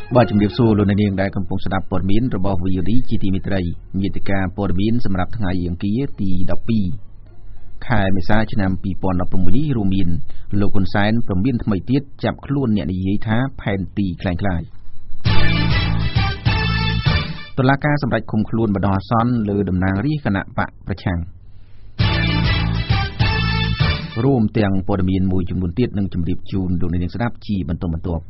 បាទជំរាបសួរលោកអ្នកនាងដែលកំពុងស្ដាប់ព័ត៌មានរបស់ VOD ជាទីមេត្រីមាតិកាព័ត៌មានសម្រាប់ថ្ងៃអង្គារទី12ខែមេសាឆ្នាំ2016នេះរួមមានលោកហ៊ុនសែនព្រមានថ្មីទៀតចាប់ខ្លួនអ្នកនិយាយថាផែនទីคล้ายៗតុលាការសម្រេចឃុំខ្លួនបណ្ដោះអាសន្នលើតំណាងរាស្ត្រគណៈបកប្រឆាំងរួមទាំងព័ត៌មានមួយចំនួនទៀតនឹងជម្រាបជូនលោកអ្នកនាងស្ដាប់ជាបន្តបន្ទាប់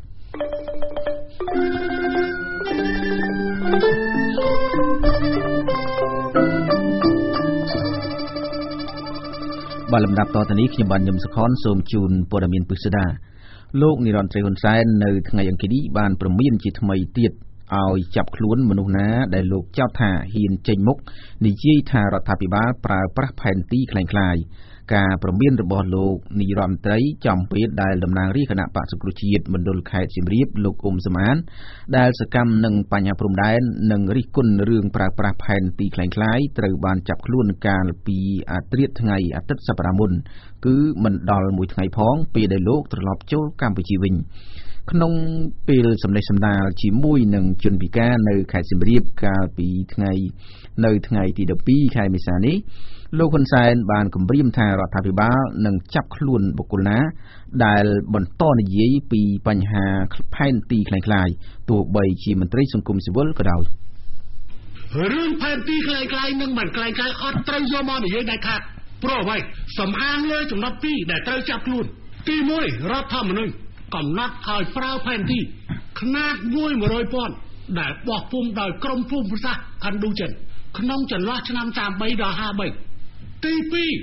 បាទលំដាប់តទៅនេះខ្ញុំបានញឹមសុខនសូមជូនព័ត៌មានពិស្ដាលោកនិរន្តរ៍ហ៊ុនសែននៅថ្ងៃអង្គារនេះបានព្រមានជាថ្មីទៀតឲ្យចាប់ខ្លួនមនុស្សណាដែលលោកចោទថាហ៊ានចេញមុខនិយាយថារដ្ឋាភិបាលប្រើប្រាស់ផែនទីคล้ายៗការព្រមានរបស់លោកនាយរដ្ឋមន្ត្រីចំពេលដែលតំណាងរាស្ត្រគណៈបក្សសង្គ្រោះជាតិមណ្ឌលខេត្តសៀមរាបលោកអ៊ុំសំអានដែលសកម្មនឹងបញ្ហាព្រំដែននិងរិះគន់រឿងប្រើប្រាស់ផែនទីคล้ายៗត្រូវបានចាប់ខ្លួនកាលពីអាធ្រាត្រថ្ងៃអាទិត្យសប្តាហ៍មុនគឺមិនដល់មួយថ្ងៃផងពេលដែលលោកត្រឡប់ចូលកម្ពុជាវិញក្នុងពេលសម្ដែងសម្ដាលជាមួយនឹងជនពិការនៅខេត្តសៀមរាបកាលពីនៅថ្ងៃទី12ខែមេសានេះលោកហ៊ុនសែនបានគម្រាមថារដ្ឋាភិបាលនឹងចាប់ខ្លួនបុគ្គលណាដែលបន្តនិយាយពីបញ្ហាផែនទីคล้ายៗទោះបីជាមន្ត្រីសង្គមស៊ីវិលក៏ដោយរឿងផែនទីคล้ายៗនឹងមិនคล้ายៗអត់ត្រូវយកមកនិយាយដាច់ខាតព្រោះអ្វីសំអាងលើចំណុច2ដែលត្រូវចាប់ខ្លួនទី1រដ្ឋធម្មនុញ្ញកំណត់ឲ្យប្រើផែនទីຂະຫນາດ100,000ដែលបោះពុំដោយក្រមភូមិសាស្ត្រឥណ្ឌូចិនក្នុងចន្លោះឆ្នាំ33ដល់53ទី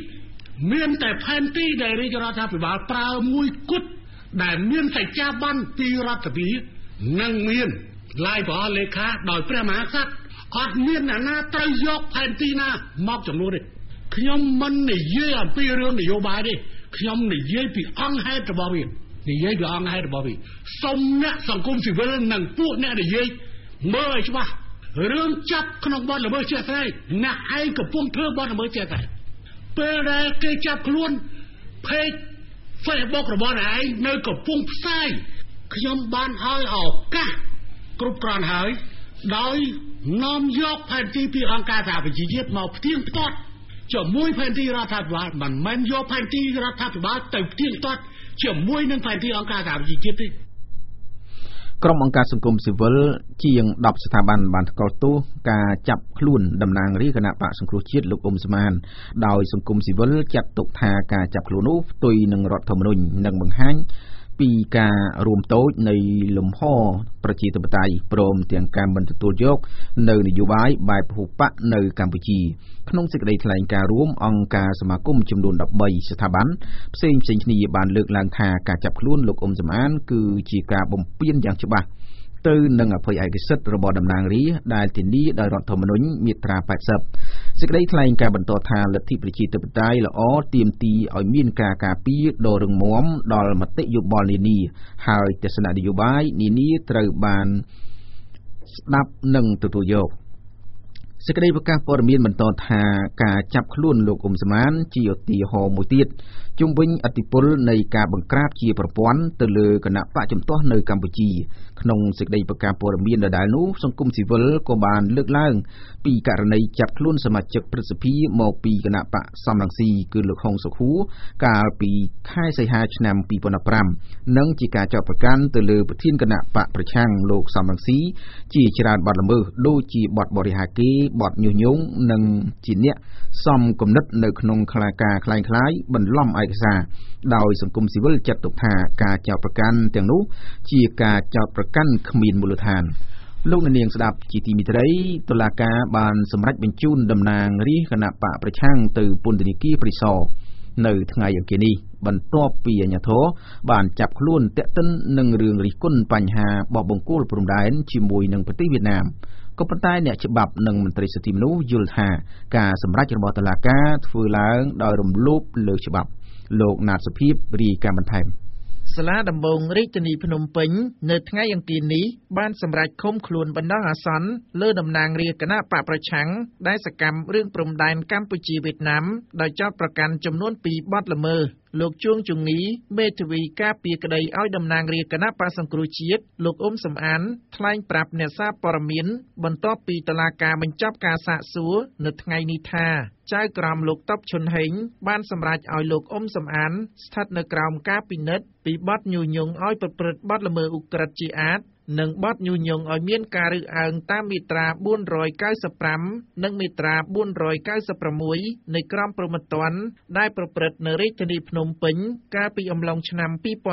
2មានតែផែនទីដែលរាជរដ្ឋាភិបាលប្រើមួយគត់ដែលមានសច្ចាប័នពីរដ្ឋាភិបាលនិងមានឡាយបលេខាដោយព្រះមហាក្សត្រអត់មានអ្នកណាត្រូវយកផែនទីណាមកចំនួនទេខ្ញុំមិននិយាយអំពីរឿងនយោបាយទេខ្ញុំនិយាយពីអង្គហេតុរបស់វាសូមអ្នកសង្គមស៊ីវិលនិងពួកអ្នកនិយាយមើលឲ្យច្បាស់រឿងចាប់ក្នុងបទល្មើសជាក់ស្ដែងអ្នកឯងកំពុងធ្វើបទល្មើសជាក់ស្ដែងពេលដែលគេចាប់ខ្លួន page Facebook របស់អ្នកឯងនៅកំពុងផ្សាយខ្ញុំបានឲ្យឱកាសគ្រប់គ្រាន់ហើយដោយនាំយកផែនទីពីអង្គការសហប្រជាជាតិមកផ្ទៀងផ្ទាត់ជាមួយផែនទីរដ្ឋាភិបាលមិនមែនយកផែនទីរដ្ឋាភិបាលទៅផ្ទៀងផ្ទាត់ជាមួយនឹងផែនទីអង្គការសហប្រជាជាតិទេក្រុមអង្គការសង្គមស៊ីវិលជាង10ស្ថាប័នបានថ្កោលទោសការចាប់ខ្លួនតំណាងរាស្ត្រគណៈបក្សសង្គ្រោះជាតិលោកអ៊ុំសំអានដោយសង្គមស៊ីវិលចាត់ទុកថាការចាប់ខ្លួននោះផ្ទុយនឹងរដ្ឋធម្មនុញ្ញនិងបង្ហាញពីការរួមតូចនៃលំហប្រជាធិបតេយ្យព្រមទាំងការមិនទទួលយកនៅនយោបាយបែបពហុបកនៅកម្ពុជាក្នុងសេចក្តីថ្លែងការណ៍រួមអង្គការសមាគមចំនួន13ស្ថាប័នផ្សេងគ្នាបានលើកឡើងថាការចាប់ខ្លួនលោកអ៊ុំសំអានគឺជាការបំពានយ៉ាងច្បាស់ទៅនឹងអភ័យឯកសិទ្ធិរបស់តំណាងរាស្ត្រដែលធានាដោយរដ្ឋធម្មនុញ្ញមាត្រា80សេចក្តីថ្លែងការណ៍បន្តថាលទ្ធិប្រជាធិបតេយ្យល្អទាមទារឲ្យមានការការពារដ៏រឹងមាំដល់មតិយោបល់នានាហើយទស្សនៈនយោបាយនានាត្រូវបានស្ដាប់និងទទួលយកសេចក្តីប្រកាសព័ត៌មានបន្តថាការចាប់ខ្លួនលោកអ៊ុំសំអានជាឧទាហរណ៍មួយទៀតជុំវិញឥទ្ធិពលនៃការបង្ក្រាបជាប្រព័ន្ធទៅលើគណៈបកជំទាស់នៅកម្ពុជាក្នុងសេចក្តីប្រកាសព័ត៌មានដដែលនោះសង្គមស៊ីវិលក៏បានលើកឡើងពីករណីចាប់ខ្លួនសមាជិកព្រឹទ្ធសភាមកពីគណៈបកសំរងស៊ីគឺលោកហុងសុខួរកាលពីខែសីហាឆ្នាំ2015និងជាការចោទប្រកាន់ទៅលើប្រធានគណៈបកប្រឆាំងលោកសំរងស៊ីជាច្រើនបទល្មើសដូចជាបទបរិហាកេរបទញុះញង់និងជាអ្នកសំគំនិតនៅក្នុងការคล้ายៗបន្លំឯកសារដោយសង្គមស៊ីវិលចាត់ទុកថាការចោទប្រកាន់ទាំងនោះជាការចោទប្រកាន់គ្មានមូលដ្ឋានលោកនាងស្ដាប់ជាទីមេត្រីតុលាការបានសម្រេចបញ្ជូនតំណាងរាស្ត្រគណៈបកប្រឆាំងទៅពន្ធនាគារព្រៃសរនៅថ្ងៃអង្គារនេះបន្ទាប់ពីអាជ្ញាធរបានចាប់ខ្លួនទាក់ទិននឹងរឿងរិះគន់បញ្ហាបោះបង្គោលព្រំដែនជាមួយនឹងប្រទេសវៀតណាមក៏ប៉ុន្តែអ្នកច្បាប់និងមន្ត្រីសិទ្ធិមនុស្សយល់ថាការសម្រេចរបស់តុលាការធ្វើឡើងដោយរំលោភលើច្បាប់លោកណាតសុភីបរាយការណ៍បន្ថែមសាលាដំបងរាជធានីភ្នំពេញនៅថ្ងៃអង្គារនេះបានសម្រេចឃុំខ្លួនបណ្ដោះអាសន្នលើតំណាងរាស្ត្រគណៈបកប្រឆាំងដែលសកម្មរឿងព្រំដែនកម្ពុជាវៀតណាមដោយចោទប្រកាន់ចំនួន2បទល្មើសលោកជួងជំងីមេធាវីការពារក្តីឲ្យតំណាងរាស្ត្រគណៈបក្សសង្គ្រោះជាតិលោកអ៊ុំសំអានថ្លែងប្រាប់អ្នកសារព័ត៌មានបន្ទាប់ពីតុលាការបញ្ចប់ការសាកសួរនៅថ្ងៃនេះថាចៅក្រមលោកតុបឈុនហេងបានសម្រេចឲ្យលោកអ៊ុំសំអានស្ថិតនៅក្រោមការពិនិត្យពីបទញុះញង់ឲ្យប្រព្រឹត្តបទល្មើសឧក្រិដ្ឋជាអាតនិងបទញុះញង់ឲ្យមានការរើសអើងតាមមាត្រា495និងមាត្រា496នៃក្រមព្រហ្មទណ្ឌដែលប្រព្រឹត្តនៅរាជធានីភ្នំពេញកាលពីអំឡុងឆ្នាំ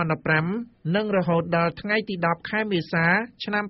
2015និងរហូតដល់ថ្ងៃទី10ខែមេសាឆ្នាំ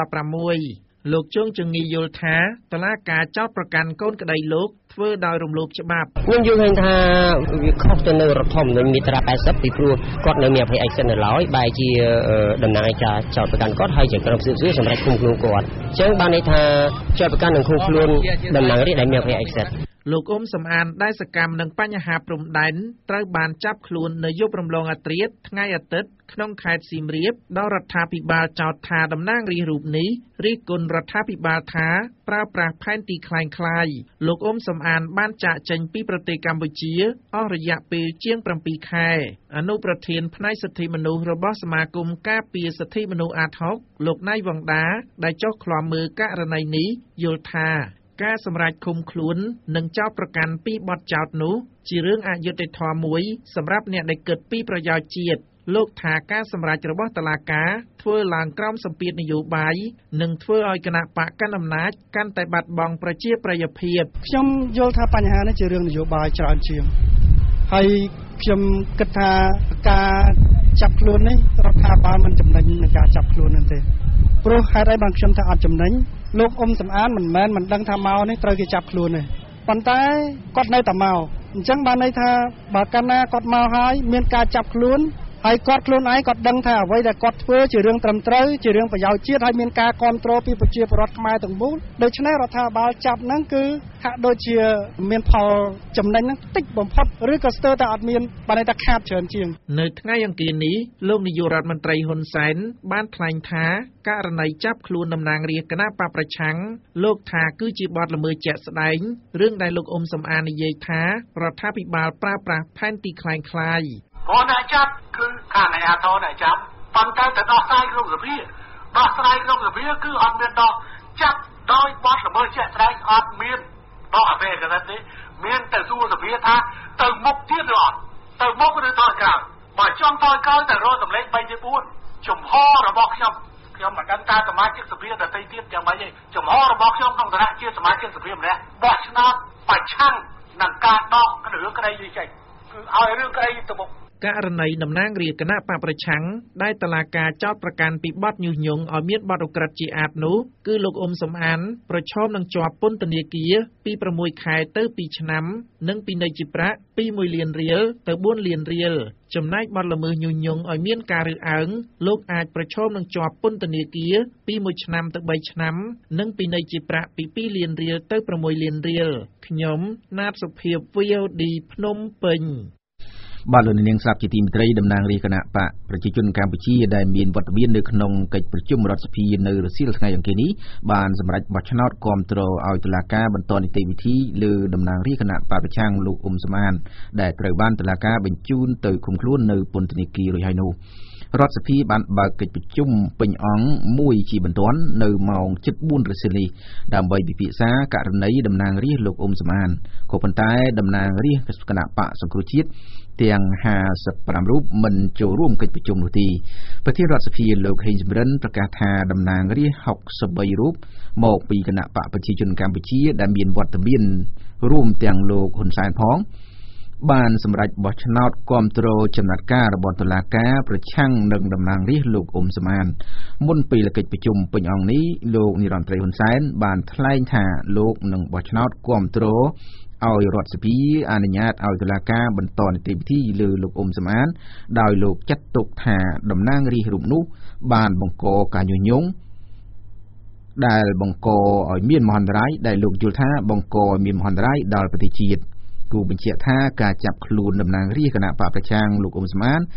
2016លោកជួងជំងីយល់ថាតុលាការចោទប្រកាន់កូនក្តីលោកធ្វើដោយរំលោភច្បាប់ខ្ញុំយល់ឃើញថាវាខុសទៅនៅរដ្ឋធម្មនុញ្ញមាត្រា80ពីព្រោះគាត់នៅមានអភ័យឯកសិទ្ធិនៅឡើយបែរជាតំណាងឯកាចោទប្រកាន់គាត់ហើយជាក្រុមស៊ើបសួរសម្រាប់ឃុំខ្លួនគាត់អញ្ចឹងបានន័យថាចោទប្រកាន់នឹងឃុំខ្លួនតំណាងរាស្ត្រដែលមានអភ័យឯកសិទ្ធិលោកអ៊ុំសំអានដែលសកម្មនឹងបញ្ហាព្រំដែនត្រូវបានចាប់ខ្លួននៅយប់រំលងអាធ្រាត្រថ្ងៃអាទិត្យក្នុងខេត្តសៀមរាបដោយរដ្ឋាភិបាលចោទថាតំណាងរាស្ត្ររូបនេះរិះគន់រដ្ឋាភិបាលថាប្រើប្រាស់ផែនទីคล้ายៗលោកអ៊ុំសំអានបានចាកចេញពីប្រទេសកម្ពុជាអស់រយៈពេលជាង7ខែអនុប្រធានផ្នែកសិទ្ធិមនុស្សរបស់សមាគមការពារសិទ្ធិមនុស្សអាត6លោកណៃវង្ដាដែលចុះឃ្លាំមើលករណីនេះយល់ថាការសម្រេចឃុំខ្លួននិងចោទប្រកាន់ពីបទចោទនោះជារឿងអយុត្តិធម៌មួយសម្រាប់អ្នកដែលគិតពីប្រយោជន៍ជាតិលោកថាការសម្រេចរបស់តុលាការធ្វើឡើងក្រោមសម្ពាធនយោបាយនិងធ្វើឲ្យគណៈបកកណ្ដាលអំណាចកាន់តែបាត់បង់ប្រជាប្រិយភាពខ្ញុំយល់ថាបញ្ហានេះជារឿងនយោបាយច្រើនជាងហើយខ្ញុំគិតថាការចាប់ខ្លួននេះរដ្ឋាភិបាលមិនចំណេញនឹងការចាប់ខ្លួននោះទេព្រោះហេតុអីបានខ្ញុំថាអត់ចំណេញលោកអ៊ុំសំអានមិនមែនមិនដឹងថាមកនេះត្រូវគេចាប់ខ្លួនទេប៉ុន្តែគាត់នៅតែមកអញ្ចឹងបានន័យថាបើកាលណាគាត់មកហើយមានការចាប់ខ្លួនហើយគាត់ខ្លួនឯងគាត់ដឹងថាអ្វីដែលគាត់ធ្វើជារឿងត្រឹមត្រូវជារឿងប្រយោជន៍ជាតិហើយមានការគ្រប់គ្រងពីប្រជាពលរដ្ឋខ្មែរទាំងមូលដូច្នេះរដ្ឋាភិបាលចាប់ហ្នឹងគឺហាក់ដូចជាមានផលចំណេញហ្នឹងតិចបំផុតឬក៏ស្ទើរតែអត់មានបានន័យថាខាតច្រើនជាងនៅថ្ងៃអង្គារនេះលោកនាយករដ្ឋមន្ត្រីហ៊ុនសែនបានថ្លែងថាករណីចាប់ខ្លួនតំណាងរាស្ត្រគណៈបកប្រឆាំងលោកថាគឺជាបទល្មើសជាក់ស្ដែងរឿងដែលលោកអ៊ុំសំអាននិយាយថារដ្ឋាភិបាលប្រើប្រាស់ផែនទីคล้ายព្រោះអ្នកចាប់គឺខាងអាជ្ញាធរអ្នកចាប់ប៉ុន្តែទៅដោះស្រាយក្នុងសភាដោះស្រាយក្នុងសភាគឺអត់មានដោះចាប់ដោយបទល្មើសជាក់ស្ដែងអត់មានដោះអភ័យឯកសិទ្ធិទេមានតែសួរសភាថាទៅមុខទៀតឬអត់ទៅមុខឬទៅក្រោយបើចង់ទៅក្រោយតែរកសម្លេង3ជា4ចំហរបស់ខ្ញុំមិនដឹងថាសមាជិកសភាដទៃទៀតយ៉ាងម៉េចទេចំហរបស់ខ្ញុំក្នុងឋានៈជាសមាជិកសភាម្នាក់បោះឆ្នោតប្រឆាំងនឹងការដករឿងក្តីនេះចេញគឺឲ្យរឿងក្តីទៅមុខករណីតំណាងរាស្ត្រគណៈបកប្រឆាំងដែលតុលាការចោទប្រកាន់ពីបទញុះញង់ឲ្យមានបទឧក្រិដ្ឋជាអាតនោះគឺលោកអ៊ុំសំអានប្រឈមនឹងជាប់ពន្ធនាគារពី6ខែទៅ2ឆ្នាំនិងពិន័យជាប្រាក់ពី1លានរៀលទៅ4លានរៀលចំណែកបទល្មើសញុះញង់ឲ្យមានការរើសអើងលោកអាចប្រឈមនឹងជាប់ពន្ធនាគារពី1ឆ្នាំទៅ3ឆ្នាំនិងពិន័យជាប្រាក់ពី2លានរៀលទៅ6លានរៀលខ្ញុំណាតសុភាព VOD ភ្នំពេញបាទលោកនាងស្រាប់ជាទីមេត្រីតំណាងរាជគណៈបកប្រជាជនកម្ពុជាដែលមានវត្តមាននៅក្នុងកិច្ចប្រជុំរដ្ឋសភានៅរសៀលថ្ងៃអង្គារនេះបានសម្រេចបោះឆ្នោតគាំទ្រឲ្យតុលាការបន្តនីតិវិធីលើតំណាងរាជគណៈបកប្រឆាំងលោកអ៊ុំសំអានដែលត្រូវបានតុលាការបញ្ជូនទៅឃុំខ្លួននៅពន្ធនាគាររួចហើយនោះរដ្ឋសភាបានបើកកិច្ចប្រជុំពេញអង្គមួយជាបន្ទាន់នៅម៉ោង 7:04 រសៀលនេះដើម្បីពិភាក្សាករណីតំណាងរាស្ត្រលោកអ៊ុំសំអានក៏ប៉ុន្តែតំណាងរាស្ត្រគណៈបកសង្គ្រោះជាតិទាំង55រូបមិនចូលរួមកិច្ចប្រជុំនោះទេប្រធានរដ្ឋសភាលោកហេងសំរិនប្រកាសថាតំណាងរាស្ត្រ63រូបមកពីគណៈបកប្រជាជនកម្ពុជាដែលមានវត្តមានរួមទាំងលោកហ៊ុនសែនផងបានសម្រេចបោះឆ្នោតគាំទ្រចំណាត់ការរបស់តុលាការប្រឆាំងនឹងតំណាងរាស្ត្រលោកអ៊ុំសំអានមុនពេលកិច្ចប្រជុំពេញអង្គនេះលោកនាយរដ្ឋមន្ត្រីហ៊ុនសែនបានថ្លែងថាលោកនឹងបោះឆ្នោតគាំទ្រឲ្យរដ្ឋសភាអនុញ្ញាតឲ្យតុលាការបន្តនីតិវិធីលើលោកអ៊ុំសំអានដោយលោកចាត់ទុកថាតំណាងរាស្ត្ររូបនោះបានបង្កការញុះញង់ដែលបង្កឲ្យមានមហន្តរាយដែលលោកយល់ថាបង្កឲ្យមានមហន្តរាយដល់ប្រទេសជាតិគូបញ្ជាក់ថាការចាប់ខ្លួនតំណាងរាស្ត្រគណៈបកប្រឆាំងលោកអ៊ុំសំអាន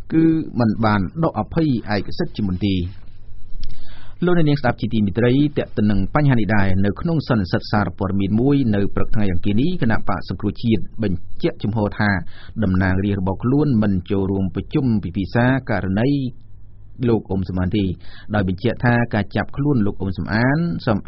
គឺមិនបានដកអភ័យឯកសិទ្ធិជាមុនទេលោកនាងស្ដាប់ជាទីមេត្រីតេតិននឹងបញ្ហានេះដែរនៅក្នុងសន្និសីទសារព័ត៌មានមួយនៅព្រឹកថ្ងៃអង្គារនេះគណៈបកសង្គ្រោះជាតិបញ្ជាក់ជំហរថាតំណាងរាស្ត្ររបស់ខ្លួនមិនចូលរួមប្រជុំពិភាក្សាករណីលោកអ៊ុំសំអានទេដោយបញ្ជាក់ថាការចាប់ខ្លួនលោកអ៊ុំសំអាន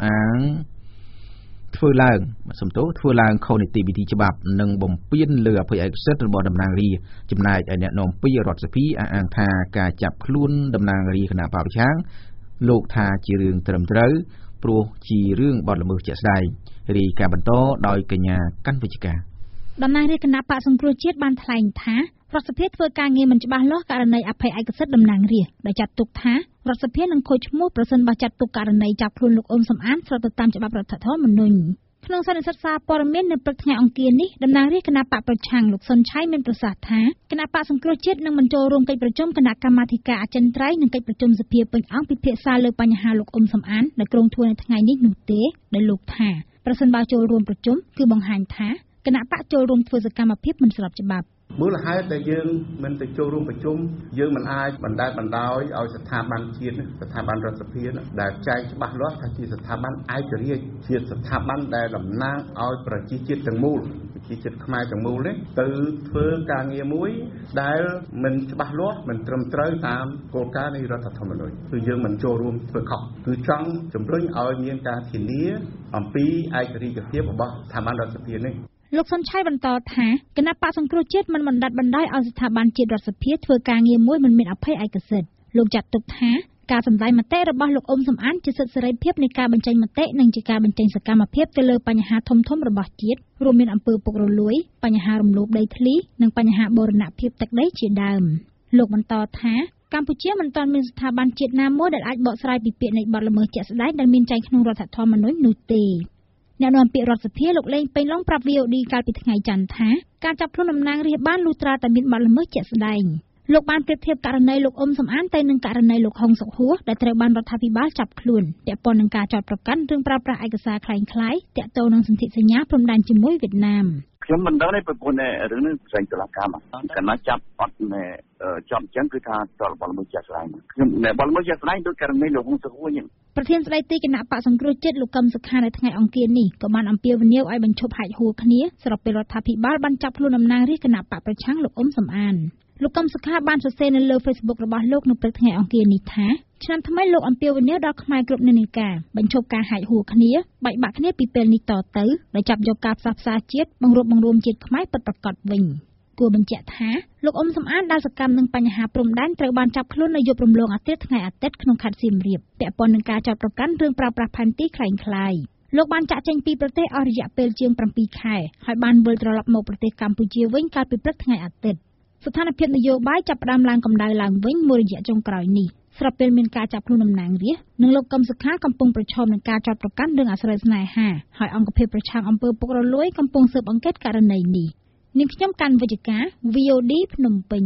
ធ្វើឡើងខុសនីតិវិធីច្បាប់និងបំពានលើអភ័យឯកសិទ្ធិរបស់តំណាងរាស្ត្រចំណែកឯអ្នកនាំពាក្យរដ្ឋសភាអះអាងថាការចាប់ខ្លួនតំណាងរាស្ត្រគណៈបកប្រឆាំងលោកថាជារឿងត្រឹមត្រូវព្រោះជារឿងបទល្មើសជាក់ស្ដែងរាយការណ៍បន្តដោយកញ្ញាកាន់វិជ្ជការតំណាងរាស្ត្រគណៈបកសង្គ្រោះជាតិបានថ្លែងថារដ្ឋសភាធ្វើការងារមិនច្បាស់លាស់ករណីអភ័យឯកសិទ្ធិតំណាងរាស្ត្រដែលចាត់ទុកថារដ្ឋសភានឹងខូចឈ្មោះប្រសិនបើចាត់ទុកករណីចាប់ខ្លួនលោកអ៊ុំសំអានស្របទៅតាមច្បាប់រដ្ឋធម្មនុញ្ញក្នុងសន្និសីទសារព័ត៌មាននៅព្រឹកថ្ងៃអង្គារនេះតំណាងរាស្ត្រគណៈបកប្រឆាំងលោកសុនឆៃមានប្រសាសន៍ថាគណៈបកសង្គ្រោះជាតិនឹងមិនចូលរួមកិច្ចប្រជុំគណៈកម្មាធិការអចិន្ត្រៃយ៍និងកិច្ចប្រជុំសភាពេញអង្គពិភាក្សាលើបញ្ហាលោកអ៊ុំសំអានដែលគ្រោងធ្វើនៅថ្ងៃនេះនោះទេដោយលោកថាប្រសិនបើចូលរួមប្រជុំគឺបង្ហាញថាគណៈបកចូលរួមធ្វើសកម្មភាពមិនស្របច្បាប់មូលហេតុដែលយើងមិនទៅចូលរួមប្រជុំយើងមិនអាចបណ្តែតបណ្តោយឲ្យស្ថាប័នជាតិស្ថាប័នរដ្ឋសភាដែលចែកច្បាស់លាស់ថាជាស្ថាប័នឯករាជ្យជាស្ថាប័នដែលតំណាងឲ្យប្រជាជាតិទាំងមូលប្រជាជាតិខ្មែរទាំងមូលនេះទៅធ្វើការងារមួយដែលមិនច្បាស់លាស់មិនត្រឹមត្រូវតាមគោលការណ៍នៃរដ្ឋធម្មនុញ្ញគឺយើងមិនចូលរួមធ្វើខុសគឺចង់ជំរុញឲ្យមានការធានាអំពីឯករាជ្យភាពរបស់ស្ថាប័នរដ្ឋសភានេះលោកសុនឆៃបន្តថាគណៈបកសង្គ្រោះជាតិមិនបណ្ដេតបណ្ដោយឲ្យស្ថាប័នជាតិរដ្ឋសភាធ្វើការងារមួយមិនមានអភ័យឯកសិទ្ធិលោកចាត់ទុកថាការសម្ដែងមតិរបស់លោកអ៊ុំសំអានជាសិទ្ធិសេរីភាពនៃការបញ្ចេញមតិនិងជាការបញ្ចេញសកម្មភាពទៅលើបញ្ហាធំៗរបស់ជាតិរួមមានអំពើពុករលួយបញ្ហារំលោភដីធ្លីនិងបញ្ហាបូរណភាពទឹកដីជាដើមលោកបន្តថាកម្ពុជាមិនទាន់មានស្ថាប័នជាតិណាមួយដែលអាចបកស្រាយពីពាក្យនៃបទល្មើសជាក់ស្ដែងដែលមានចែងក្នុងរដ្ឋធម្មនុញ្ញនោះទេអ្នកនាំពាក្យរដ្ឋសភាលោកលេងពេញឡុងប្រាប់ VOD កាលពីថ្ងៃច័ន្ទថាការចាប់ខ្លួនតំណាងរាស្ត្របានលុះត្រាតែមានបទល្មើសជាក់ស្ដែងលោកបានប្រៀបធៀបករណីលោកអ៊ុំសំអានទៅនឹងករណីលោកហុងសុខហួរដែលត្រូវបានរដ្ឋាភិបាលចាប់ខ្លួនពាក់ព័ន្ធនឹងការចោទប្រកាន់រឿងប្រើប្រាស់ឯកសារคล้ายៗទាក់ទងនឹងសន្ធិសញ្ញាព្រំដែនជាមួយវៀតណាមខ្ញុំមិនដឹងទេប្រពន្ធរឿងនេះផ្សេងតុលាការមកកាលណាចាប់អត់ចាប់អញ្ចឹងគឺថាតលបលមួយជាក់ស្ដែងខ្ញុំបលមួយជាក់ស្ដែងដោយករណីលោកហុងសុខហួរហ្នឹងប្រធានស្ដីទីគណៈបកសង្គ្រោះជាតិលោកកឹមសុខានៅថ្ងៃអង្គារនេះក៏បានអំពាវនាវឲ្យបញ្ឈប់ហែកហួរគ្នាស្របពេលរដ្ឋាភិបាលបានចាប់ខ្លួនតំណាងរាស្ត្រគណៈបកប្រឆាំងលោកអ៊ុំសំអានលោកកឹមសុខាបានសរសេរនៅលើ Facebook របស់លោកនៅព្រឹកថ្ងៃអង្គារនេះថាឆ្នាំថ្មីលោកអំពាវនាវដល់ខ្មែរគ្រប់និន្នាការបញ្ឈប់ការហែកហួរគ្នាបែកបាក់គ្នាពីពេលនេះតទៅដោយចាប់យកការផ្សះផ្សាជាតិបង្រួបបង្រួមជាតិខ្មែរពិតប្រាកដវិញគួរបញ្ជាក់ថាលោកអ៊ុំសំអានដែលសកម្មនឹងបញ្ហាព្រំដែនត្រូវបានចាប់ខ្លួននៅយប់រំលងអាទិត្យថ្ងៃអាទិត្យក្នុងខេត្តសៀមរាបពាក់ព័ន្ធនឹងការចោទប្រកាន់រឿងប្រើប្រាស់ផែនទីคล้ายៗលោកបានចាក់ចេញពីប្រទេសអស់រយៈពេលជាង7ខែហើយបានវិលត្រឡប់មកប្រទេសកម្ពុជាវិញកាលពីព្រឹកថ្ងៃអាទិត្យស្ថានភាពនយោបាយចាប់ផ្ដើមឡើងកម្ដៅឡើងវិញមួយរយៈចុងក្រោយនេះស្របពេលមានការចាប់ខ្លួនតំណាងរាស្ត្រនិងលោកកឹមសុខាកំពុងប្រឈមនឹងការចោទប្រកាន់រឿងអាស្រ័យស្នេហាហើយអង្គភាពប្រឆាំងអំពើពុករលួយកំពុងស៊ើបអង្កេតករណីនេះនាងខ្ញុំកាន់វិជ្ជការ VOD ភ្នំពេញ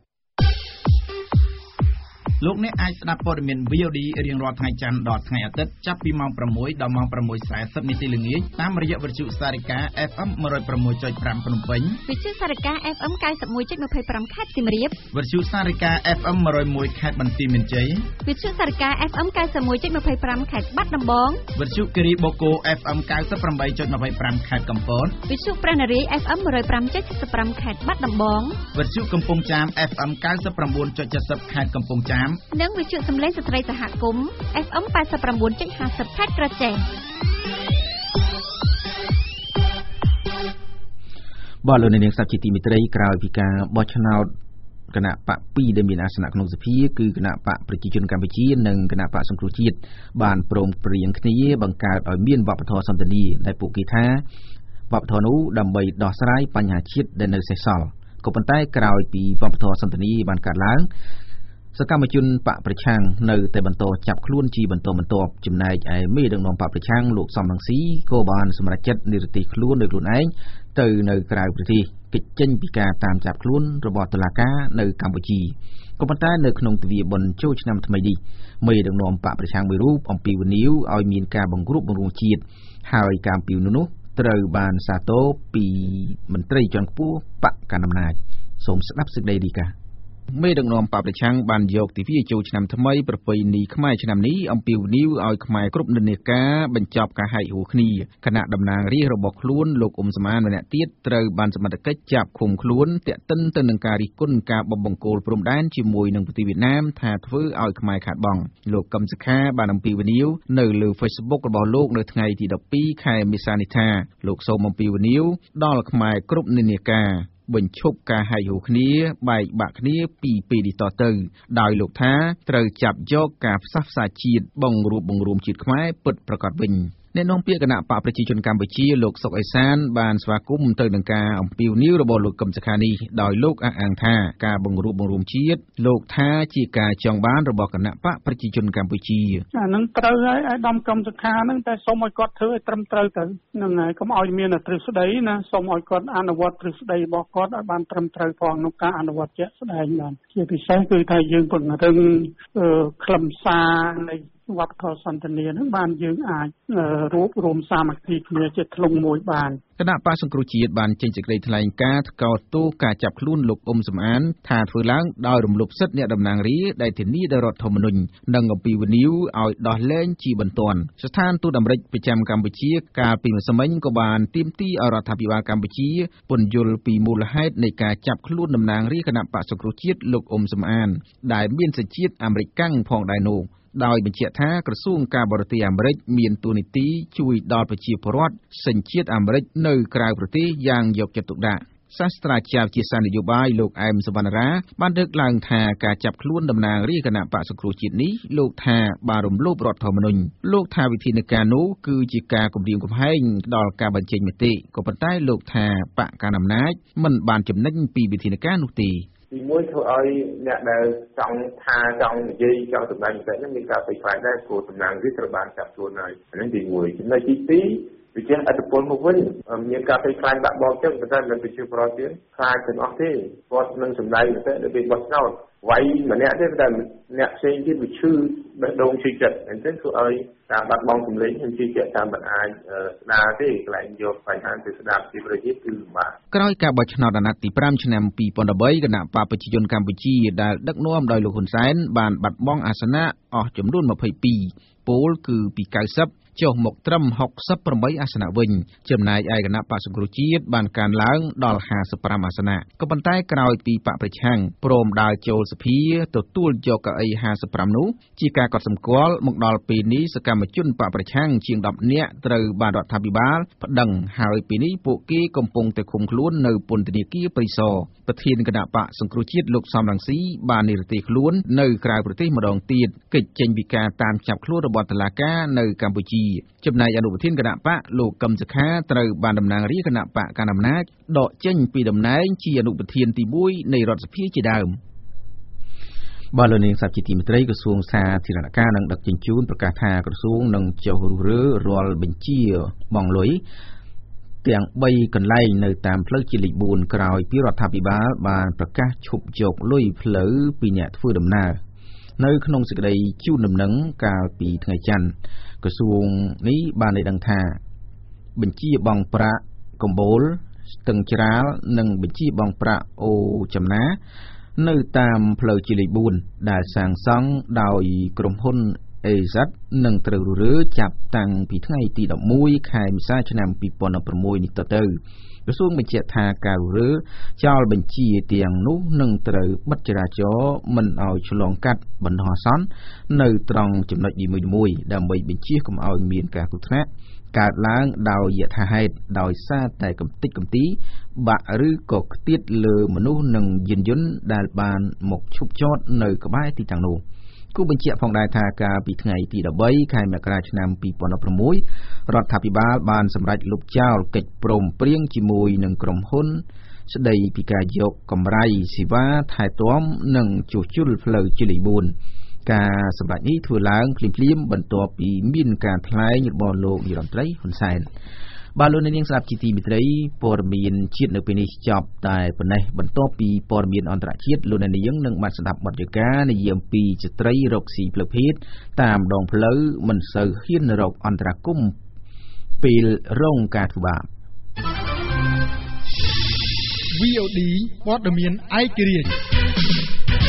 លោកអ្នកអាចស្ដាប់ព័ត៌មាន VOD រៀងរាល់ថ្ងៃច័ន្ទដល់ថ្ងៃអាទិត្យចាប់ពីម៉ោង 6 ដល់ម៉ោង 6:40 នាទីល្ងាចតាមរយៈវិទ្យុសារិកា FM 106.5 ភ្នំពេញវិទ្យុសារិកា FM 91.25 ខេត្តសៀមរាបវិទ្យុសារិកា FM 101 ខេត្តបន្ទាយមានជ័យវិទ្យុសារិកា FM 91.25 ខេត្តបាត់ដំបងវិទ្យុគិរីបូកូ FM 98.25 ខេត្តកំពតវិទ្យុព្រះនារី FM 105.75 ខេត្តបាត់ដំបងវិទ្យុកំពង់ចាម FM 99.70 ខេត្តកំពង់ចាមនិងវិទ្យុសំឡេងស្ត្រីសហគមន៍ FM 89.50 ខេត្តក្រចេះបាទលោកនាងសាជាទីមេត្រីក្រោយពីការបោះឆ្នោតគណៈបក2ដែលមានអាសនៈក្នុងសភាគឺគណៈបកប្រជាជនកម្ពុជានិងគណៈបកសង្គ្រោះជាតិបានព្រមព្រៀងគ្នាបង្កើតឲ្យមានវប្បធម៌សន្តិនិកដែលពួកគេថាវប្បធម៌នោះដើម្បីដោះស្រាយបញ្ហាជាតិដែលនៅសេសសល់ក៏ប៉ុន្តែក្រោយពីវប្បធម៌សន្តិនិកបានកើតឡើងសកម្មជនបកប្រឆាំងនៅតែបន្តចាប់ខ្លួនជាបន្តបន្ទាប់ចំណែកឯមេដឹកនាំបកប្រឆាំងលោកសំរងស៊ីក៏បានសម្រេចចិត្តនិរទេសខ្លួនដោយខ្លួនឯងទៅនៅក្រៅប្រទេសគេចចេញពីការតាមចាប់ខ្លួនរបស់តុលាការនៅកម្ពុជាក៏ប៉ុន្តែនៅក្នុងទិវាបុណ្យចូលឆ្នាំថ្មីនេះមេដឹកនាំបកប្រឆាំងមួយរូបអំពាវនាវឲ្យមានការបង្រួបបង្រួមជាតិហើយការអំពាវនាវនោះត្រូវបានសាទរពីមន្ត្រីជាន់ខ្ពស់បកកណ្ដាលអំណាចសូមស្ដាប់សេចក្តីរាយការណ៍មេដឹកនាំបកប្រឆាំងបានយកទិវាចូលឆ្នាំថ្មីប្រពៃណីខ្មែរឆ្នាំនេះអំពាវនាវឲ្យខ្មែរគ្រប់និន្នាការបញ្ចប់ការហែកហួរគ្នាគណៈតំណាងរាស្ត្ររបស់ខ្លួនលោកអ៊ុំសមានម្នាក់ទៀតត្រូវបានសមត្ថកិច្ចចាប់ឃុំខ្លួនទាក់ទិនទៅនឹងការរិះគន់ការបបង្គោលព្រំដែនជាមួយនឹងប្រទេសវៀតណាមថាធ្វើឲ្យខ្មែរខាតបង់លោកកឹមសុខាបានអំពាវនាវនៅលើ Facebook របស់លោកនៅថ្ងៃទី12ខែមេសានេះថាលោកសូមអំពាវនាវដល់ខ្មែរគ្រប់និន្នាការបញ្ឈប់ការហែកហួរគ្នាបែកបាក់គ្នាពីពេលនេះតទៅដោយលោកថាត្រូវចាប់យកការផ្សះផ្សាជាតិបង្រួបបង្រួមជាតិខ្មែរពិតប្រាកដវិញអ្នកនាំពាក្យគណៈបកប្រជាជនកម្ពុជាលោកសុកអេសានបានស្វាគមន៍ទៅនឹងការអំពាវនាវរបស់លោកកឹមសុខានេះដោយលោកអះអាងថាការបង្រួបបង្រួមជាតិលោកថាជាការចង់បានរបស់គណៈបកប្រជាជនកម្ពុជាអានឹងត្រូវហើយអាដាមកឹមសុខាហ្នឹងតែសូមឲ្យគាត់ធ្វើឲ្យត្រឹមត្រូវទៅហ្នឹងហើយកុំឲ្យមានទ្រឹស្ដីណាសូមឲ្យគាត់អនុវត្តទ្រឹស្ដីរបស់គាត់ឲ្យបានត្រឹមត្រូវផងក្នុងការអនុវត្តជាក់ស្ដែងបានជាពិសេសគឺថាយើងពង្រឹងខ្លឹមសារនៃវប្បធម៌សន្តានានឹងបានយើងអាចរួបរวมសាមគ្គីគ្នាជាធ្លុងមួយបានគណៈបកសង្គ្រោះជាតិបានចេញសេចក្តីថ្លែងការណ៍ថ្កោលទោសការចាប់ខ្លួនលោកអ៊ុំសំអានថាធ្វើឡើងដោយរំលោភសិទ្ធិអ្នកតំណាងរាស្ត្រដែលធានាដោយរដ្ឋធម្មនុញ្ញនិងអំពាវនាវឲ្យដោះលែងជាបន្ទាន់ស្ថានទូតអាមេរិកប្រចាំកម្ពុជាកាលពីម្សិលមិញក៏បានទាមទារឲ្យរដ្ឋាភិបាលកម្ពុជាពន្យល់ពីមូលហេតុនៃការចាប់ខ្លួនតំណាងរាស្ត្រគណៈបកសង្គ្រោះជាតិលោកអ៊ុំសំអានដែលមានសញ្ជាតិអាមេរិកកាំងផងដែរនោះដោយបញ្ជាក់ថាក្រសួងការបរទេសអាមេរិកមានតួនាទីជួយដល់ប្រជាពលរដ្ឋសញ្ជាតិអាមេរិកនៅក្រៅប្រទេសយ៉ាងយកចិត្តទុកដាក់សាស្ត្រាចារ្យជាសាស្ត្រនយោបាយលោកអែមសវណ្ណរាបានលើកឡើងថាការចាប់ខ្លួនតំណាងរាស្ត្រគណៈបកសង្គ្រោះជាតិនេះលោកថាបានរំលោភរដ្ឋធម្មនុញ្ញលោកថាវិធានការនោះគឺជាការគំរាមកំហែងដល់ការបញ្ចេញមតិក៏ប៉ុន្តែលោកថាបកកណ្ដាលអំណាចមិនបានចំណេញពីវិធានការនោះទេទីមួយធ្វើឲ្យអ្នកដែលចង់ថាចង់និយាយចង់សម្ដែងតែហ្នឹងមានការផ្លេចផ្លាយដែរព្រោះតំណាងរាស្ត្រត្រូវបានចាប់ខ្លួនហើយហ្នឹងទីមួយចំណុចទី2វាជាឥទ្ធិពលមកវិញមានការផ្លេចផ្លាយបាក់បោកចឹងប៉ុន្តែមិនប្រជាប្រដ្ឋទៀតខ្លាចទាំងអស់ទេគាត់នឹងសម្ដែងតែនៅពេលបោះឆ្នោតវាយម្នាក់ទេតែអ្នកផ្សេងទៀតវាឈឺបេះដូងឈឺចិត្តអញ្ចឹងធ្វើឲ្យការបាត់បង់សម្លេងខ្ញុំជឿជាក់ថាមិនអាចស្ដារទេកន្លែងយកបញ្ហាទៅស្ដារពីប្រជាគឺលំបាកក្រោយការបោះឆ្នោតអាណត្តិទី5ឆ្នាំ2013គណៈបកប្រជាជនកម្ពុជាដែលដឹកនាំដោយលោកហ៊ុនសែនបានបាត់បង់អាសនៈអស់ចំនួន22ពលគឺពី90ចុះមកត្រឹម68អាសនៈវិញចំណែកឯគណៈបក្សសង្គ្រោះជាតិបានកើនឡើងដល់55អាសនៈក៏ប៉ុន្តែក្រោយពីបកប្រឆាំងព្រមដើរចូលសភាទទួលយកកៅអី55នោះជាការកត់សម្គាល់មកដល់ពេលនេះសកម្មជនបកប្រឆាំងជាង10នាក់ត្រូវបានរដ្ឋាភិបាលប្តឹងហើយពេលនេះពួកគេកំពុងតែឃុំខ្លួននៅពន្ធនាគារព្រៃសរប្រធានគណៈបក្សសង្គ្រោះជាតិលោកសំរងស៊ីបាននិរទេសខ្លួននៅក្រៅប្រទេសម្ដងទៀតកិច្ចចេញពីការតាមចាប់ខ្លួនរបស់តុលាការនៅកម្ពុជាចំណែកអនុប្រធានគណៈបកលោកកឹមសុខាត្រូវបានតំណាងរាស្ត្រគណៈបកកណ្ដាលអំណាចដកចេញពីតំណែងជាអនុប្រធានទី1នៃរដ្ឋសភាជាដើមបាទលោកនាងសាជាទីមេត្រីក្រសួងសាធារណការនឹងដឹកជញ្ជូនប្រកាសថាក្រសួងនឹងចុះរុះរើរាល់បញ្ជាបង់លុយទាំង3កន្លែងនៅតាមផ្លូវជាតិលេខ4ក្រោយពីរដ្ឋាភិបាលបានប្រកាសឈប់យកលុយផ្លូវពីអ្នកធ្វើដំណើរនៅក្នុងសេចក្តីជូនដំណឹងកាលពីថ្ងៃច័ន្ទក្រសួងនេះបានឲ្យដឹងថាបញ្ជាបង់ប្រាក់កំបូលស្ទឹងច្រាលនិងបញ្ជាបង់ប្រាក់អូចំណានៅតាមផ្លូវជាតិលេខ4ដែលសាងសង់ដោយក្រុមហ៊ុនAZ នឹងត្រូវរុះរើចាប់តាំងពីថ្ងៃទី11ខែមេសាឆ្នាំ2016នេះទៅក្រសួងបញ្ជាក់ថាការរុះរើចោលបញ្ជាទាំងនោះនឹងត្រូវបិទចរាចរណ៍មិនឲ្យឆ្លងកាត់បណ្ដោះអាសន្ននៅត្រង់ចំណុចនីមួយៗដើម្បីបញ្ជាកុំឲ្យមានការគ្រោះថ្នាក់កើតឡើងដោយយថាហេតុដោយសារតែកំតិចកំទីបាក់ឬក៏ខ្ទាតលើមនុស្សនិងយានយន្តដែលបានមកឈប់ចតនៅក្បែរទីតាំងនោះគូបញ្ជាក់ផងដែរថាកាលពីថ្ងៃទី13ខែមករាឆ្នាំ2016រដ្ឋាភិបាលបានសម្រេចលុបចោលកិច្ចព្រមព្រៀងជាមួយនឹងក្រុមហ៊ុនស្ដីពីការយកកម្រៃសេវាថែទាំនិងជួសជុលផ្លូវជាតិលេខ4ការសម្រេចនេះធ្វើឡើងភ្លាមៗបន្ទាប់ពីមានការថ្លែងរបស់លោកនាយរដ្ឋមន្ត្រីហ៊ុនសែនបាទលោកនាងស្ដាប់ជាទីមេត្រីព័ត៌មានជាតិនៅពេលនេះចប់តែប៉ុណ្ណេះបន្ទាប់ពីព័ត៌មានអន្តរជាតិលោកនាងនឹងបានស្ដាប់បទយកានិយាយអំពីស្ត្រីរកស៊ីផ្លូវភេទតាមដងផ្លូវមិនសូវហ៊ានរកអន្តរាគមន៍ពេលរងការធ្វើបាប VOD ព័ត៌មានឯករាជ្យ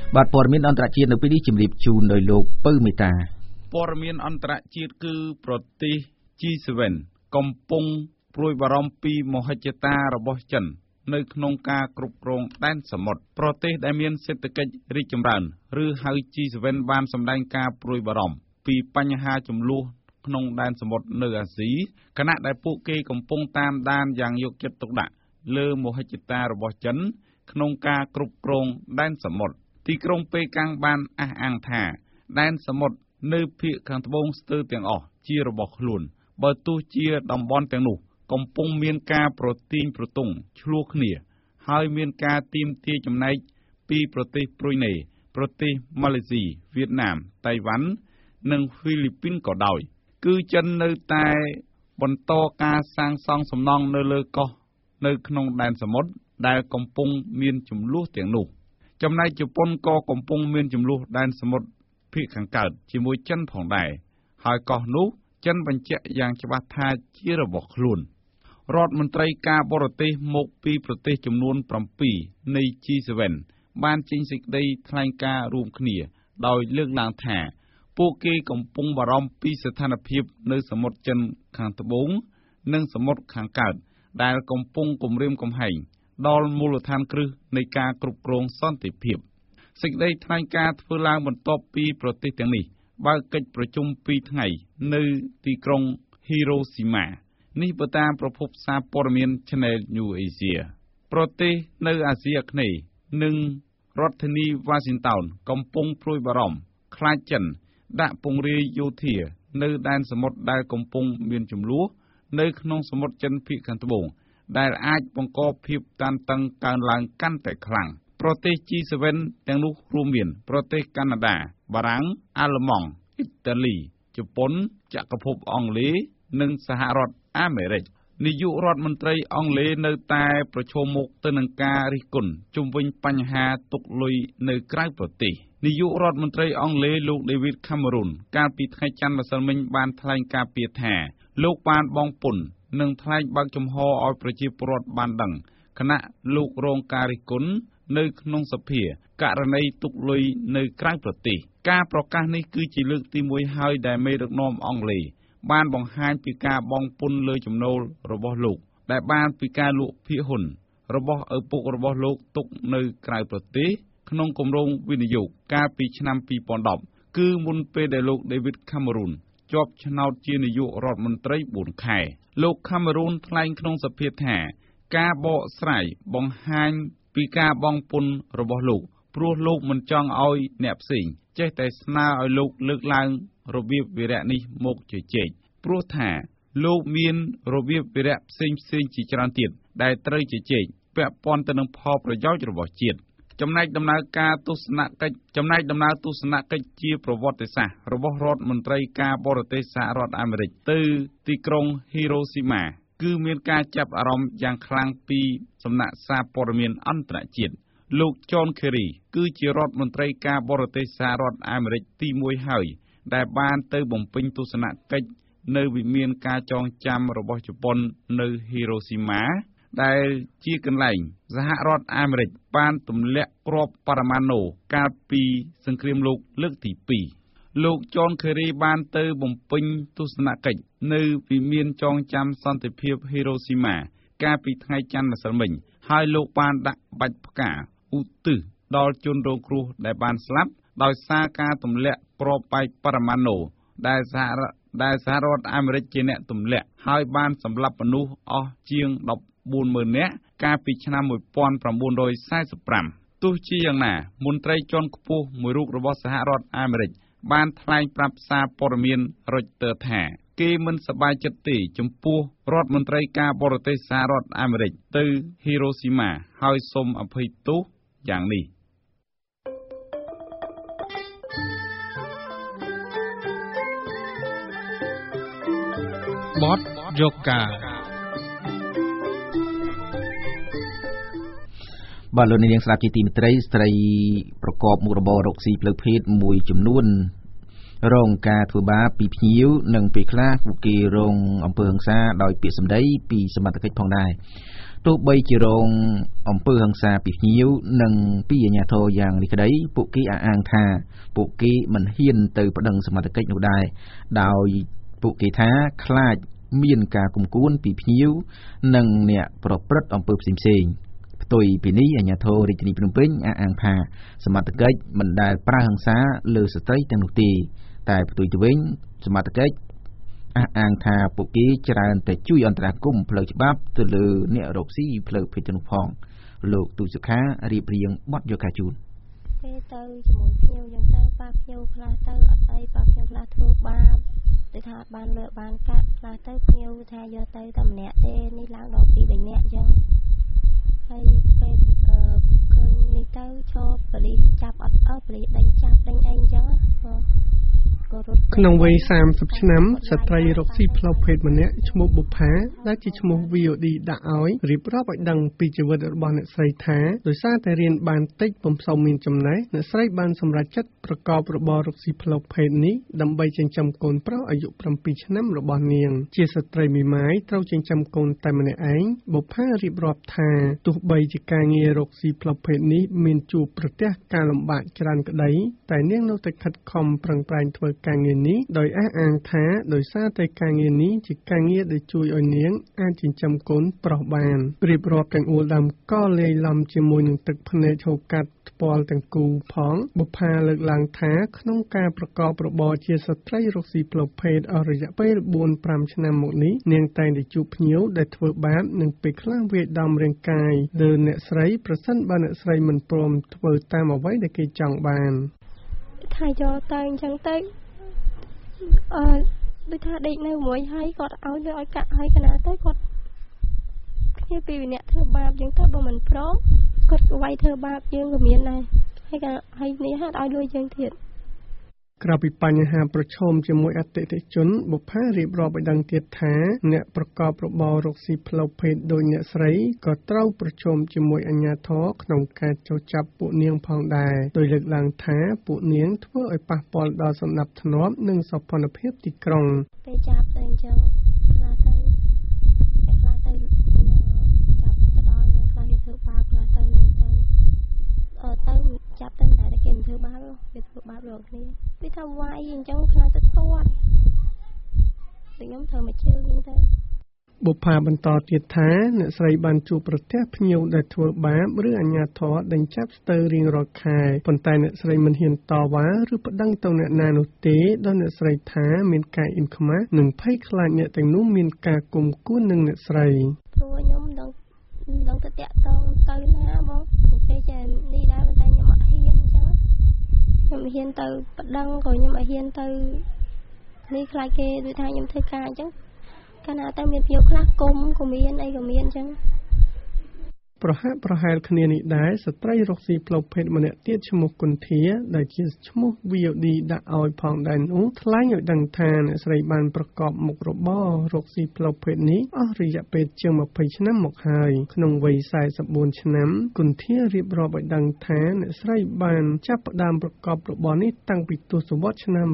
បាទព័ត៌មានអន្តរជាតិនៅពេលនេះជំរាបជូនដោយលោកពៅមេតាព័ត៌មានអន្តរជាតិគឺប្រទេស G7 កំពុងព្រួយបារម្ភពីមហិច្ឆតារបស់ចិននៅក្នុងការគ្រប់គ្រងដែនសមុទ្រប្រទេសដែលមានសេដ្ឋកិច្ចរីកចម្រើនឬហៅ G7 បានសម្ដែងការព្រួយបារម្ភពីបញ្ហាជម្លោះក្នុងដែនសមុទ្រនៅអាស៊ីខណៈដែលពួកគេកំពុងតាមដានយ៉ាងយកចិត្តទុកដាក់លើមហិច្ឆតារបស់ចិនក្នុងការគ្រប់គ្រងដែនសមុទ្រទីក្រុងប៉េកាំងបានអះអាងថាដែនសមុទ្រនៅភាគខាងត្បូងស្ទើរទាំងអស់ជារបស់ខ្លួនបើទោះជាតំបន់ទាំងនោះកំពុងមានការប្រទាញប្រទង់ឆ្លោះគ្នាហើយមានការទាមទារចំណែកពីប្រទេសព្រុយណេប្រទេសម៉ាឡេស៊ីវៀតណាមតៃវ៉ាន់និងហ្វីលីពីនក៏ដោយគឺចិននៅតែបន្តការសាងសង់សំណង់នៅលើកោះនៅក្នុងដែនសមុទ្រដែលកំពុងមានជម្លោះទាំងនោះចំណែកជប៉ុនក៏កំពុងមានជម្លោះដែនសមុទ្រភាគខាងកើតជាមួយចិនផងដែរហើយកោះនោះចិនបញ្ជាក់យ៉ាងច្បាស់ថាជារបស់ខ្លួនរដ្ឋមន្ត្រីការបរទេសមកពីប្រទេសចំនួន7នៃ G7 បានចេញសេចក្តីថ្លែងការណ៍រួមគ្នាដោយលើកឡើងថាពួកគេកំពុងបារម្ភពីស្ថានភាពនៅសមុទ្រចិនខាងត្បូងនិងសមុទ្រខាងកើតដែលកំពុងគំរាមកំហែងដល់មូលដ្ឋានគ្រឹះនៃការគ្រប់គ្រងសន្តិភាពសេចក្តីថ្លែងការណ៍ធ្វើឡើងបន្ទាប់ពីប្រទេសទាំងនេះបើកកិច្ចប្រជុំ2ថ្ងៃនៅទីក្រុង Hiroshima នេះបើតាមប្រភពសារព័ត៌មាន Channel New Asia ប្រទេសនៅអាស៊ីអាគ្នេយ៍និងរដ្ឋធានី Washington កំពុងព្រួយបារម្ភខ្លាចចិនដាក់ពង្រាយយោធានៅដែនសមុទ្រដែលកំពុងមានជម្លោះនៅក្នុងសមុទ្រចិនភាគខាងត្បូងដែលអាចបង្កភាពតានតឹងកើនឡើងកាន់តែខ្លាំងប្រទេស G7 ទាំងនោះរួមមានប្រទេសកាណាដាបារាំងអាល្លឺម៉ង់អ៊ីតាលីជប៉ុនចក្រភពអង់គ្លេសនិងសហរដ្ឋអាមេរិកនាយករដ្ឋមន្ត្រីអង់គ្លេសនៅតែប្រឈមមុខទៅនឹងការរិះគន់ជុំវិញបញ្ហាទុកលុយនៅក្រៅប្រទេសនាយករដ្ឋមន្ត្រីអង់គ្លេសលោក David Cameron កាលពីថ្ងៃច័ន្ទម្សិលមិញបានថ្លែងការពីថាលោកបានបង់ពន្ធនិងថ្លែងបើកចំហឲ្យប្រជាពលរដ្ឋបានដឹងខណៈលោករងការរិះគន់នៅក្នុងសភាករណីទុកលុយនៅក្រៅប្រទេសការប្រកាសនេះគឺជាលើកទី1ហើយដែលមេដឹកនាំអង់គ្លេសបានបង្ហាញពីការបង់ពន្ធលើចំណូលរបស់លោកដែលបានពីការលក់ភាគហ៊ុនរបស់ឪពុករបស់លោកទុកនៅក្រៅប្រទេសក្នុងគម្រោងវិនិយោគកាលពីឆ្នាំ2010គឺមុនពេលដែលលោក David Cameron ជាប់ឆ្នោតជានាយករដ្ឋមន្ត្រី4ខែលោក Cameron ថ្លែងក្នុងសភាថាការបកស្រាយបង្ហាញពីការបង់ពន្ធរបស់លោកព្រោះលោកមិនចង់ឲ្យអ្នកផ្សេងចេះតែស្នើឲ្យលោកលើកឡើងរបៀបវិរៈនេះមកជជែកព្រោះថាលោកមានរបៀបវិរៈផ្សេងជាច្រើនទៀតដែលត្រូវជជែកពាក់ព័ន្ធទៅនឹងផលប្រយោជន៍របស់ជាតិចំណែកដំណើរទស្សនកិច្ចជាប្រវត្តិសាស្ត្ររបស់រដ្ឋមន្ត្រីការបរទេសសហរដ្ឋអាមេរិកទៅទីក្រុង Hiroshima គឺមានការចាប់អារម្មណ៍យ៉ាងខ្លាំងពីសំណាក់សារព័ត៌មានអន្តរជាតិលោក John Kerry គឺជារដ្ឋមន្ត្រីការបរទេសសហរដ្ឋអាមេរិកទី1ហើយដែលបានទៅបំពេញទស្សនកិច្ចនៅវិមានការចងចាំរបស់ជប៉ុននៅ Hiroshima ដែលជាកន្លែងសហរដ្ឋអាមេរិកបានទម្លាក់គ្រាប់បរមាណូកាលពីសង្គ្រាមលោកលើកទី2លោក John Kerry បានទៅបំពេញទស្សនកិច្ចនៅវិមានចងចាំសន្តិភាព Hiroshima កាលពីថ្ងៃច័ន្ទម្សិលមិញហើយលោកបានដាក់បាច់ផ្កាឧទ្ទិសដល់ជនរងគ្រោះដែលបានស្លាប់ដោយសារការទម្លាក់គ្រាប់បែកបរមាណូដែលសហរដ្ឋអាមេរិកជាអ្នកទម្លាក់ហើយបានសម្លាប់មនុស្សអស់ជាង140,000 នាក់កាលពីឆ្នាំ1945ទោះជាយ៉ាងណាមន្ត្រីជាន់ខ្ពស់មួយរូបរបស់សហរដ្ឋអាមេរិកបានថ្លែងប្រាប់សារព័ត៌មាន Reuters ថាគេមិនសប្បាយចិត្តទេចំពោះរដ្ឋមន្ត្រីការបរទេសសហរដ្ឋអាមេរិកទៅ Hiroshima ហើយសូមអភ័យទោសយ៉ាងនេះបទយកការបាទលោកនាងស្ដាប់ជាទីមេត្រីស្ត្រីប្រកបមុខរបររកស៊ីផ្លូវភេទមួយចំនួនរងការធ្វើបាបពីភ្ញៀវនិងពេលខ្លះពួកគេរងអំពើហិង្សាដោយពាក្យសម្ដីពីសមត្ថកិច្ចផងដែរទោះបីជារងអំពើហិង្សាពីភ្ញៀវនិងពីអាជ្ញាធរយ៉ាងនេះក្តីពួកគេអះអាងថាពួកគេមិនហ៊ានទៅប្តឹងសមត្ថកិច្ចនោះដែរដោយពួកគេថាខ្លាចមានការគំគួនពីភ្ញៀវនិងអ្នកប្រព្រឹត្តអំពើផ្សេងៗផ្ទុយពីនេះអាជ្ញាធររាជធានីភ្នំពេញអះអាងថាសមត្ថកិច្ចមិនដែលប្រើហិង្សាលើស្ត្រីទាំងនោះទេតែផ្ទុយទៅវិញសមត្ថកិច្ចអះអាងថាពួកគេច្រើនតែជួយអន្តរាគមន៍ផ្លូវច្បាប់ទៅលើអ្នករកស៊ីផ្លូវភេទនោះផងលោកទូសុខារៀបរៀងបទយកការជូនពេលទៅជាមួយភ្ញៀវចឹងទៅប៉ាភ្ញៀវខ្លះទៅអត់អីប៉ាភ្ញៀវខ្លះធ្វើបាបដូចថាបានលើបានកាត់ខ្លះទៅភ្ញៀវថាយកទៅតែម្នាក់ទេនេះឡើងដល់2 3នាក់ចឹងហើយពេលឃើញនេះទៅឈប់ប៉ូលីសចាប់អត់ប៉ូលីសដេញចាប់ដេញអីចឹងក្នុងវ័យ30ឆ្នាំស្ត្រីរកស៊ីផ្លូវភេទម្នាក់ឈ្មោះបុប្ផាដែលជាឈ្មោះ VOD ដាក់ឲ្យរៀបរាប់ឲ្យដឹងពីជីវិតរបស់អ្នកស្រីថាដោយសារតែរៀនបានតិចពុំសូវមានចំណេះអ្នកស្រីបានសម្រេចចិត្តប្រកបរបររកស៊ីផ្លូវភេទនេះដើម្បីចិញ្ចឹមកូនប្រុសអាយុ7ឆ្នាំរបស់នាងជាស្ត្រីមេម៉ាយត្រូវចិញ្ចឹមកូនតែម្នាក់ឯងបុប្ផារៀបរាប់ថាទោះបីជាការងាររកស៊ីផ្លូវភេទនេះមានជួបប្រទះការលំបាកច្រើនក្តីតែនាងនៅតែខិតខំប្រឹងប្រែងធ្វើការងារនេះដោយអះអាងថាដោយសារតែការងារនេះជាការងារដែលជួយឲ្យនាងអាចចិញ្ចឹមកូនប្រុសបានរៀបរាប់ទាំងអួលដើមក៏លាយឡំជាមួយនឹងទឹកភ្នែកហូរកាត់ថ្ពាល់ទាំងគូផងបុប្ផាលើកឡើងថាក្នុងការប្រកបរបរជាស្ត្រីរកស៊ីផ្លូវភេទអស់រយៈពេល 4-5 ឆ្នាំមកនេះនាងតែងតែជួបភ្ញៀវដែលធ្វើបាបនិងពេលខ្លះវាយដំរាងកាយលើអ្នកស្រីប្រសិនបើអ្នកស្រីមិនព្រមធ្វើតាមអ្វីដែលគេចង់បានថាយកទៅអញ្ចឹងទៅដូចថាដេកនៅមួយហើយគាត់ឲ្យលុយឲ្យកាក់ហើយកណាទៅគាត់គ្នាពីម្នាក់ធ្វើបាបអញ្ចឹងទៅបើមិនព្រមគាត់ក៏វាយធ្វើបាបយើងក៏មានដែរហើយនេះហាត់ឲ្យលុយយើងទៀតក្រៅពីបញ្ហាប្រឈមជាមួយអតិថិជនបុប្ផារៀបរាប់ឲ្យដឹងទៀតថាអ្នកប្រកបរបររកស៊ីផ្លូវភេទដោយអ្នកស្រីក៏ត្រូវប្រឈមជាមួយអាជ្ញាធរក្នុងការចូលចាប់ពួកនាងផងដែរដោយលើកឡើងថាពួកនាងធ្វើឲ្យប៉ះពាល់ដល់សណ្ដាប់ធ្នាប់និងសោភ័ណភាពទីក្រុងពេលចាប់ទៅអញ្ចឹងខ្លះទៅចាប់ទៅដល់យើងខ្លះវាធ្វើបាបខ្លះទៅចាប់ទៅតែគេមិនធ្វើបាបវាធ្វើបាបរកគ្នាវាថាវាយអញ្ចឹងខ្លះទៅទាត់ខ្ញុំធ្វើមកជើងហ្នឹងទៅបុប្ផាបន្តទៀតថាអ្នកស្រីបានជួបប្រទះភ្ញៀវដែលធ្វើបាបឬអាជ្ញាធរដេញចាប់ស្ទើររៀងរាល់ខែប៉ុន្តែអ្នកស្រីមិនហ៊ានតវ៉ាឬប្តឹងទៅអ្នកណានោះទេដោយអ្នកស្រីថាមានការអៀនខ្មាសនិងភ័យខ្លាចអ្នកទាំងនោះមានការគុំគួននឹងអ្នកស្រីព្រោះខ្ញុំដឹងទៅតាក់តងទៅណាបងគេចេះនេះដែរប៉ុន្តែខ្ញុំអត់ហ៊ានអញ្ចឹងខ្ញុំហ៊ានទៅប្តឹងក៏ខ្ញុំអត់ហ៊ានទៅនេះខ្លាចគេដូចថាខ្ញុំធ្វើការអញ្ចឹងកាលណាទៅមានភ្ញៀវខ្លះគុំក៏មានអីក៏មានអញ្ចឹងប្រហាក់ប្រហែលគ្នានេះដែរស្ត្រីរកស៊ីផ្លូវភេទម្នាក់ទៀតឈ្មោះគុន្ធាដែលជាឈ្មោះ VOD ដាក់ឲ្យផងដែរនោះថ្លែងឲ្យដឹងថាអ្នកស្រីបានប្រកបមុខរបររកស៊ីផ្លូវភេទនេះអស់រយៈពេលជាង20ឆ្នាំមកហើយក្នុងវ័យ44ឆ្នាំគុន្ធារៀបរាប់ឲ្យដឹងថាអ្នកស្រីបានចាប់ផ្ដើមប្រកបរបរនេះតាំងពីទសវត្សរ៍ឆ្នាំ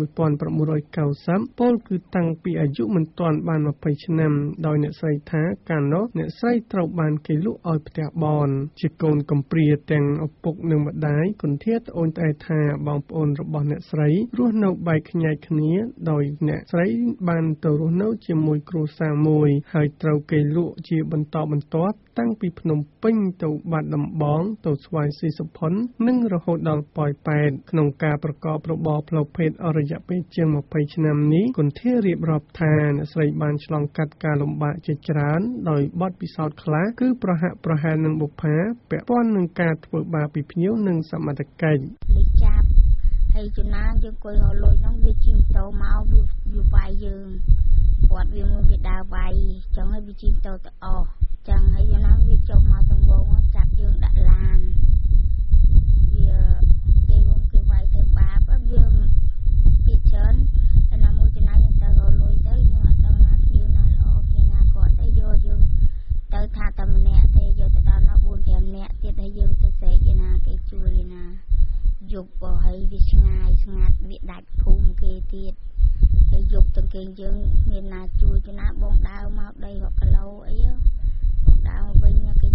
1990ពលគឺតាំងពីអាយុមិនទាន់បាន20ឆ្នាំដោយអ្នកស្រីថាកាលនោះអ្នកស្រីត្រូវបានគេលក់ឲ្យផ្ទះបនជាកូនកំព្រាទាំងឪពុកនិងម្ដាយគុន្ធាត្អូញត្អែថាបងប្អូនរបស់អ្នកស្រីរស់នៅបែកខ្ញែកគ្នាដោយអ្នកស្រីបានទៅរស់នៅជាមួយគ្រួសារមួយហើយត្រូវគេលក់ជាបន្តបន្ទាប់តាំងពីភ្នំពេញទៅបាត់ដំបងទៅស្វាយស៊ីសុផុននិងរហូតដល់ប៉ោយប៉ែតក្នុងការប្រកបរបរផ្លូវភេទអស់រយៈពេលជាង20ឆ្នាំនេះគុន្ធារៀបរាប់ថាអ្នកស្រីបានឆ្លងកាត់ការលំបាកជាច្រើនដោយបទពិសោធន៍ខ្លះគឺប្រហាក់ប្រហែលនឹងបុប្ផាពាក់ព័ន្ធនឹងការធ្វើបាបពីភ្ញៀវនិងសមត្ថកិច្ចលេចាប់ហើយចំណានយើងគួយរលួយនោះវាជីមតោមកវាវាយយើងគាត់វាមួយវាដើរវាយចឹងហើយវាជីមតោទៅអស់ចឹងហើយចំណានវាចុះមកទង្វងចាប់យើងដាក់ឡានវាគេវងគេវាយធ្វើបាបវាពីច្រើនហើយណាមួយចំណានយើងទៅរលួយទៅយើងអត់ដឹងណាភ្ញៀវណាល្អភ្ញៀវណាគាត់ទៅយកយើងទៅថាតែម្នាក់ទេយកទៅដល់នោះ 4-5 នាក់ទៀតហើយយើងទៅស្រែកឯណាគេជួយឯណាយប់ក៏ហើយវាឆ្ងាយស្ងាត់វាដាច់ភូមិគេទៀតហើយយប់ទាំងគេយើងមានណាជួយទៅណាបងដើរមកដី6គីឡូអីបងដើរមកវិញគេ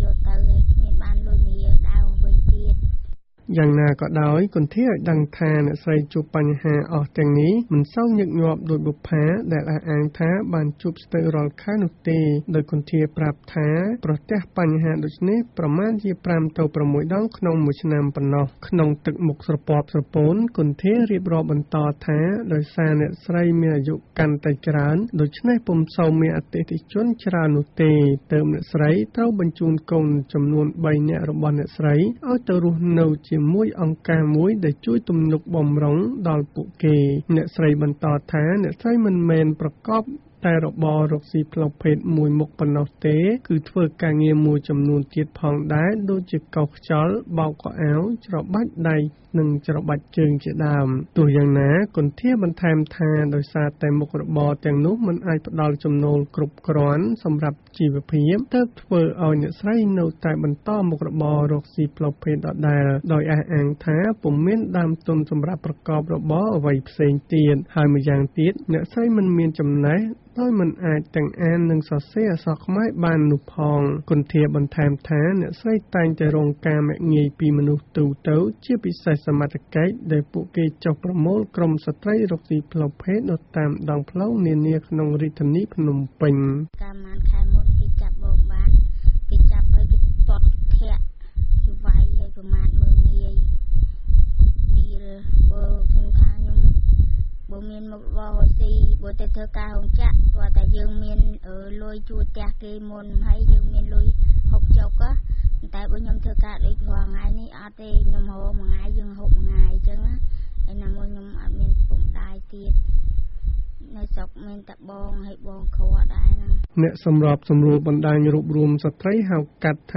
រត់ទៅហើយគ្មានបានលុយមាដើរវិញទៀតយ៉ាងណាក៏ដោយគន្ធាឲ្យដឹងថាអ្នកស្រីជួបបញ្ហាអស់ទាំងនេះមិនសូវញឹកញាប់ដោយបុប្ផាដែលអះអាងថាបានជួបស្ទើររាល់ខែនោះទេដោយគន្ធាប្រាប់ថាប្រទះបញ្ហាដូចនេះប្រមាណជា5ទៅ6ដងក្នុងមួយឆ្នាំប៉ុណ្ណោះក្នុងទឹកមុខស្រពាប់ស្រពោនគន្ធារៀបរាប់បន្តថាដោយសារអ្នកស្រីមានអាយុកាន់តែច្រើនដូច្នេះពុំសូវមានអតិថិជនច្រើននោះទេទើបអ្នកស្រីត្រូវបញ្ជូនកូនចំនួន3នាក់របស់អ្នកស្រីឲ្យទៅរស់នៅជាមួយអង្គការមួយដែលជួយទំនុកបម្រុងដល់ពួកគេអ្នកស្រីបន្តថាអ្នកស្រីមិនមែនប្រកបតែរបររកស៊ីផ្លូវភេទមួយមុខប៉ុណ្ណោះទេគឺធ្វើការងារមួយចំនួនទៀតផងដែរដូចជាកោសខ្យល់បោកខោអាវច្របាច់ដៃនិងច្របាច់ជើងជាដើមទោះយ៉ាងណាគន្ធាបន្ថែមថាដោយសារតែមុខរបរទាំងនោះមិនអាចផ្ដល់ចំណូលគ្រប់គ្រាន់សម្រាប់ជីវភាពទើបធ្វើឲ្យអ្នកស្រីនៅតែបន្តមុខរបររកស៊ីផ្លូវភេទដដែលដោយអះអាងថាពុំមានដើមទុនសម្រាប់ប្រកបរបរអ្វីផ្សេងទៀតហើយម្យ៉ាងទៀតអ្នកស្រីមិនមានចំណេះដោយមិនអាចទាំងអាននិងសរសេរអក្សរខ្មែរបាននោះផងគន្ធាបន្ថែមថាអ្នកស្រីតែងតែរងការមាក់ងាយពីមនុស្សទូទៅជាពិសេសសមត្ថកិច្ចដែលពួកគេចុះប្រមូលក្រុមស្ត្រីរកស៊ីផ្លូវភេទនៅតាមដងផ្លូវនានាក្នុងរាជធានីភ្នំពេញកាលបានខែមុនគេចាប់បងបានគេចាប់ហើយគេទាត់គេធាក់គេវាយហើយប្រមាថមើងងាយឌីលបើខ្ញុំថាខ្ញុំបើមានមុខរបររកស៊ីបើទៅធ្វើការរោងចក្រព្រោះតែយើងមានលុយជួលផ្ទះគេមុនហើយយើងមានលុយហុកចុកតែបើខ្ញុំធ្វើការដូចរាល់ថ្ងៃនេះអត់ទេខ្ញុំហៅមួយថ្ងៃយើងហុកមួយថ្ងៃអញ្ចឹងហើយណាមួយខ្ញុំអត់មានពុំដែរទៀតនៅស្រុកមានតែបងហើយបងគ្រាដែរហ្នឹងអ្នកសម្របសម្រួលបណ្ដាញរួបរวมស្ត្រីហៅកាត់ថា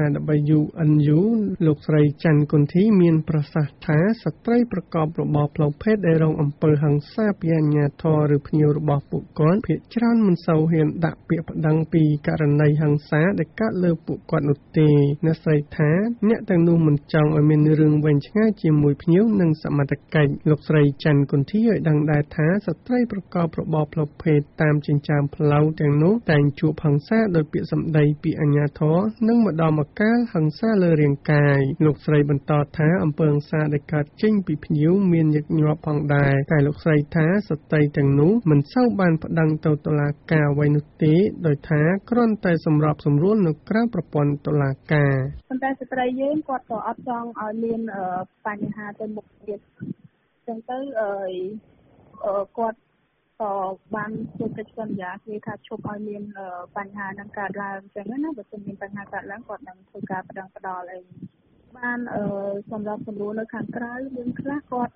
WNU លោកស្រីច័ន្ទគុន្ធីមានប្រសាសន៍ថាស្ត្រីប្រកបរបរផ្លូវភេទដែលរងអំពើហិង្សាពីអាជ្ញាធរឬភ្ញៀវរបស់ពួកគាត់ភាគច្រើនមិនសូវហ៊ានដាក់ពាក្យប្តឹងពីករណីហិង្សាដែលកើតលើពួកគាត់នោះទេអ្នកស្រីថាអ្នកទាំងនោះមិនចង់ឲ្យមានរឿងវែងឆ្ងាយជាមួយភ្ញៀវនិងសមត្ថកិច្ចលោកស្រីច័ន្ទគុន្ធីឲ្យដឹងដែរថាស្ត្រីប្រកបរបរផ្លូវភេទតាមចិញ្ចើមផ្លូវទាំងនោះតែងជួបហិង្សាដោយពាក្យសម្ដីពីអាជ្ញាធរនិងម្ដងម្កាលហិង្សាលើរាងកាយលោកស្រីបន្តថាអំពើហិង្សាដែលកើតចេញពីភ្ញៀវមានញឹកញាប់ផងដែរតែលោកស្រីថាស្ត្រីទាំងនោះមិនសូវបានប្តឹងទៅតុលាការអ្វីនោះទេដោយថាគ្រាន់តែសម្របសម្រួលនៅក្រៅប្រព័ន្ធតុលាការប៉ុន្តែស្ត្រីយើងគាត់ក៏អត់ចង់ឲ្យមានបញ្ហាទៅមុខទៀតចឹងទៅគាត់ក៏បានធ្វើកិច្ចសន្យាគេថាឈប់ឲ្យមានបញ្ហានឹងកើតឡើងអញ្ចឹងណាបើមានបញ្ហាកើតឡើងគាត់នឹងធ្វើការប្តឹងផ្ដាល់អីបានសម្រាប់សម្រួលនៅខាងក្រៅមានខ្លះគាត់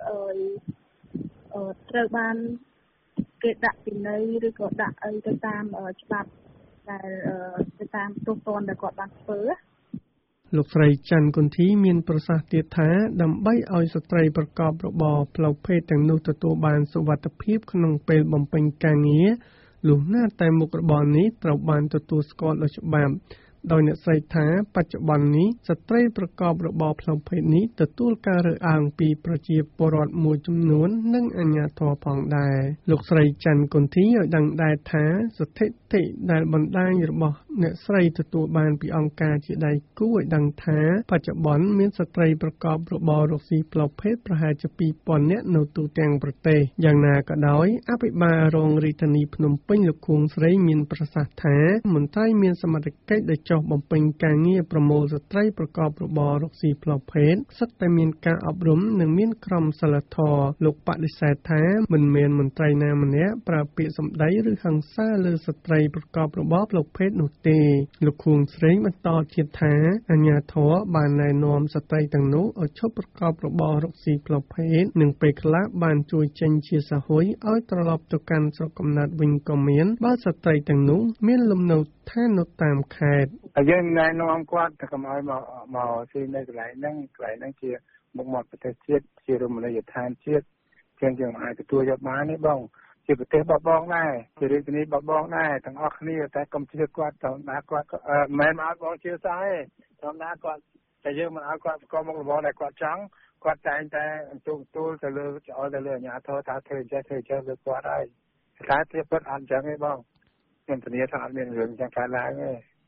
ត្រូវបានគេដាក់ពិន័យឬក៏ដាក់អីទៅតាមច្បាប់ដែលទៅតាមទោសទណ្ឌដែលគាត់បានធ្វើលោកស្រីច័ន្ទគុន្ធីមានប្រសាសន៍ទៀតថាដើម្បីឲ្យស្ត្រីប្រកបរបរផ្លូវភេទទាំងនោះទទួលបានសុវត្ថិភាពក្នុងពេលបំពេញការងារលុះណាតែមុខរបរនេះត្រូវបានទទួលស្គាល់ដោយច្បាប់ដោយអ្នកស្រីថាបច្ចុប្បន្ននេះស្ត្រីប្រកបរបរផ្លូវភេទនេះទទួលការរើសអើងពីប្រជាពលរដ្ឋមួយចំនួននិងអាជ្ញាធរផងដែរលោកស្រីច័ន្ទគុន្ធីឲ្យដឹងដែរថាស្ថិតិដែលបណ្ដាញរបស់អ្នកស្រីទទួលបានពីអង្គការជាដៃគូឲ្យដឹងថាបច្ចុប្បន្នមានស្ត្រីប្រកបរបររកស៊ីផ្លូវភេទប្រហែលជា 2000 នាក់នៅទូទាំងប្រទេសយ៉ាងណាក៏ដោយអភិបាលរងរាជធានីភ្នំពេញលោកខួងស្រីមានប្រសាសន៍ថាមន្ត្រីមានសមត្ថកិច្ចដែលចុះបំពេញការងារប្រមូលស្ត្រីប្រកបរបររកស៊ីផ្លូវភេទសិតតែមានការអប់រំនិងមានក្រមសីលធម៌លោកបដិសេធថាមិនមានមន្ត្រីណាម្នាក់ប្រើពាក្យសម្ដីឬហិង្សាលើស្ត្រីប្រកបរបរផ្លូវភេទនោះទេលោកខួងស្រីបន្តទៀតថាអាជ្ញាធរបានណែនាំស្ត្រីទាំងនោះឲ្យឈប់ប្រកបរបររកស៊ីផ្លូវភេទនិងពេលខ្លះបានជួយចេញជាសហុយឲ្យត្រឡប់ទៅកាន់ស្រុកកំណើតវិញក៏មានបើស្ត្រីទាំងនោះមានលំនៅឋាននៅតាមខេត្តយើងណែនាំគាត់ទៅកុំឲ្យមកស៊ីនៅកន្លែងហ្នឹងជាមុខមាត់ប្រទេសជាតិជារមណីយដ្ឋានជាតិជាងអាចទទួលយកបានទេបងជាប្រទេសបបងដែរជារាជធានីបបងដែរទាំងអស់គ្នាតែកុំជឿគាត់ទៅណាគាត់មិនមែនមកបងជឿសោះទេធម្មតាគាត់តែយើងមិនឲ្យគាត់ប្រកបមុខរបរដែលគាត់ចង់គាត់តែងតែទូលទៅលើអាជ្ញាធរថាធ្វើចេះលើគាត់ហើយតែទៀតពិតអត់អញ្ចឹងទេបងខ្ញុំធានាថាអត់មានរឿងចឹងកើតឡើងទេ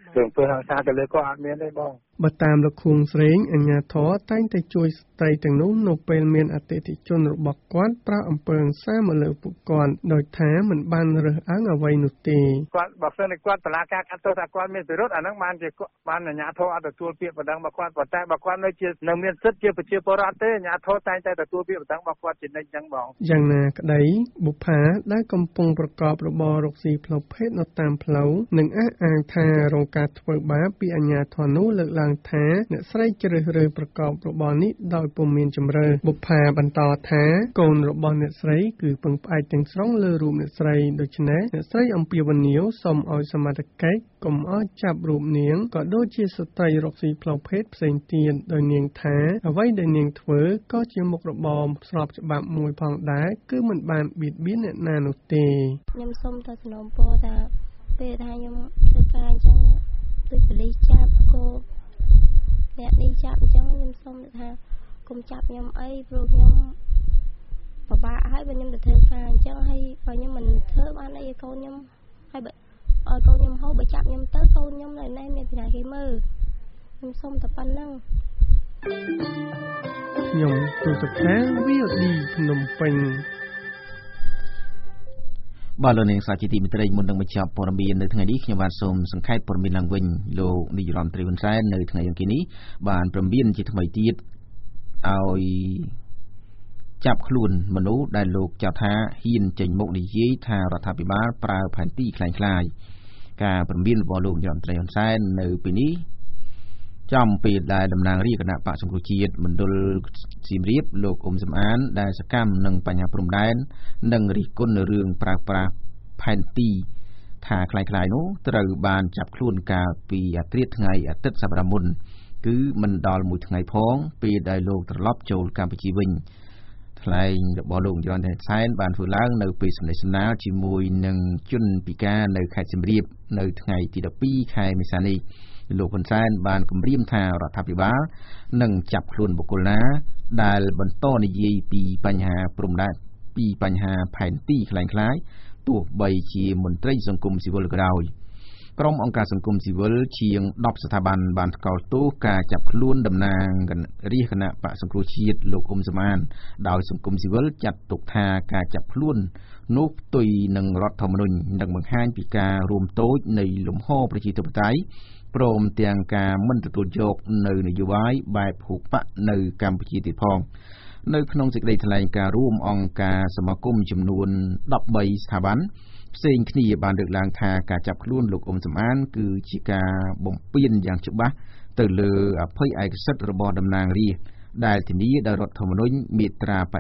រឿងធ្វើហិង្សាទៅលើគាត់អត់មានទេបងបើតាមលោកខួងស្រេងអាជ្ញាធរតែងតែជួយស្ត្រីទាំងនោះនៅពេលមានអតិថិជនរបស់គាត់ប្រើអំពើហិង្សាមកលើពួកគាត់ដោយថាមិនបានរើសអើងអ្វីនោះទេគាត់បើសិនតែគាត់តឡាការកាត់ទោសថាគាត់មានពិរុទ្ធអាហ្នឹងបានជាបានអាជ្ញាធរអត់ទទួលពាក្យបណ្ដឹងរបស់គាត់ប៉ុន្តែបើគាត់នៅមានសិទ្ធិជាប្រជាពលរដ្ឋទេអាជ្ញាធរតែងតែទទួលពាក្យបណ្ដឹងរបស់គាត់ជានិច្ចចឹងបងយ៉ាងណាក្តីបុប្ផាដែលកំពុងប្រកបរបររកស៊ីផ្លូវភេទនៅតាមផ្លូវនឹងអះអាងថារងការធ្វើបាបពីអាជ្ញាធរនោះលើកឡើងថាអ្នកស្រីជ្រើសរើសប្រកបរបរនេះដោយពុំមានជម្រើសបុប្ផាបន្តថាកូនរបស់អ្នកស្រីគឺពឹងផ្អែកទាំងស្រុងលើរូបអ្នកស្រីដូច្នេះអ្នកស្រីអំពាវនាវសូមឲ្យសមត្ថកិច្ចកុំឲ្យចាប់រូបនាងក៏ដូចជាស្ត្រីរកស៊ីផ្លូវភេទផ្សេងទៀតដោយនាងថាអ្វីដែលនាងធ្វើក៏ជាមុខរបរស្របច្បាប់មួយផងដែរគឺមិនបានបៀតបៀនអ្នកណានោះទេខ្ញុំសូមទៅសំណូមពរថាពេលថាខ្ញុំធ្វើការអញ្ចឹងដូចប៉ូលីសចាប់ក៏អ្នកនេះចាប់អញ្ចឹងខ្ញុំសូមថាកុំចាប់ខ្ញុំអីព្រោះខ្ញុំពិបាកហើយបើខ្ញុំទៅធ្វើការអញ្ចឹងហើយបើខ្ញុំមិនធ្វើបានអីឲ្យកូនខ្ញុំហើយបើឲ្យកូនខ្ញុំហូបបើចាប់ខ្ញុំទៅកូនខ្ញុំនៅណែមានពីណាគេមើលខ្ញុំសូមតែប៉ុណ្្នឹងខ្ញុំទូសុខា VOD ភ្នំពេញបាទលោកនាងសាជាទីមេត្រីមុននឹងបញ្ចប់ព័ត៌មាននៅថ្ងៃនេះខ្ញុំបាទសូមសង្ខេបព័ត៌មានឡើងវិញលោកនាយរដ្ឋមន្ត្រីហ៊ុនសែននៅថ្ងៃអង្គារនេះបានព្រមានជាថ្មីទៀតឲ្យចាប់ខ្លួនមនុស្សដែលលោកចោទថាហ៊ានចេញមុខនិយាយថារដ្ឋាភិបាលប្រើផែនទីคล้ายៗការព្រមានរបស់លោកនាយរដ្ឋមន្ត្រីហ៊ុនសែននៅពេលនេះចំពេលដែលតំណាងរាជគណៈបកសង្គ្រោះជាតិមណ្ឌលសៀមរាបលោកអ៊ុំសំអានដែលសកម្មនឹងបញ្ហាព្រំដែននិងរិះគន់នៅរឿងប្រើប្រាស់ផែនទីថាคล้ายៗនោះត្រូវបានចាប់ខ្លួនកាលពីអាធ្រាត្រថ្ងៃអាទិត្យសប្តាហ៍មុនគឺមិនដល់មួយថ្ងៃផងពេលដែលលោកត្រឡប់ចូលកម្ពុជាវិញថ្លែងរបស់លោកនាយរដ្ឋមន្ត្រីសែនបានធ្វើឡើងនៅពេលសម្ដែងសម្ដាលជាមួយនឹងជនពិការនៅខេត្តសៀមរាបនៅថ្ងៃទី12ខែមេសានេះលោកហ៊ុនសែនបានគម្រាមថារដ្ឋាភិបាលនឹងចាប់ខ្លួនបុគ្គលណាដែលបន្តនិយាយពីបញ្ហាព្រំដែនពីបញ្ហាផែនទីคล้ายៗទោះបីជាមន្ត្រីសង្គមស៊ីវិលក៏ដោយក្រុមអង្គការសង្គមស៊ីវិលជាង10ស្ថាប័នបានថ្កោលទោសការចាប់ខ្លួនតំណាងរាជគណៈបកសង្គ្រោះជាតិលោកអ៊ុំសំអានដោយសង្គមស៊ីវិលចាត់ទុកថាការចាប់ខ្លួននោះផ្ទុយនឹងរដ្ឋធម្មនុញ្ញនិងបង្ហាញពីការរួមតូចនៃលំហប្រជាធិបតេយ្យព្រមទាំងការមិនទទួលយកនៅនយោបាយបែបហូបៈនៅកម្ពុជាទៀតផងនៅក្នុងសេចក្តីថ្លែងការណ៍រួមអង្គការសមាគមចំនួន13ស្ថាប័នផ្សេងគ្នាបានលើកឡើងថាការចាប់ខ្លួនលោកអ៊ុំសំអានគឺជាការបំពានយ៉ាងច្បាស់ទៅលើអភ័យឯកសិទ្ធិរបស់តំណាងរាស្ត្រដែលធានាដោយរដ្ឋធម្មនុញ្ញមាត្រា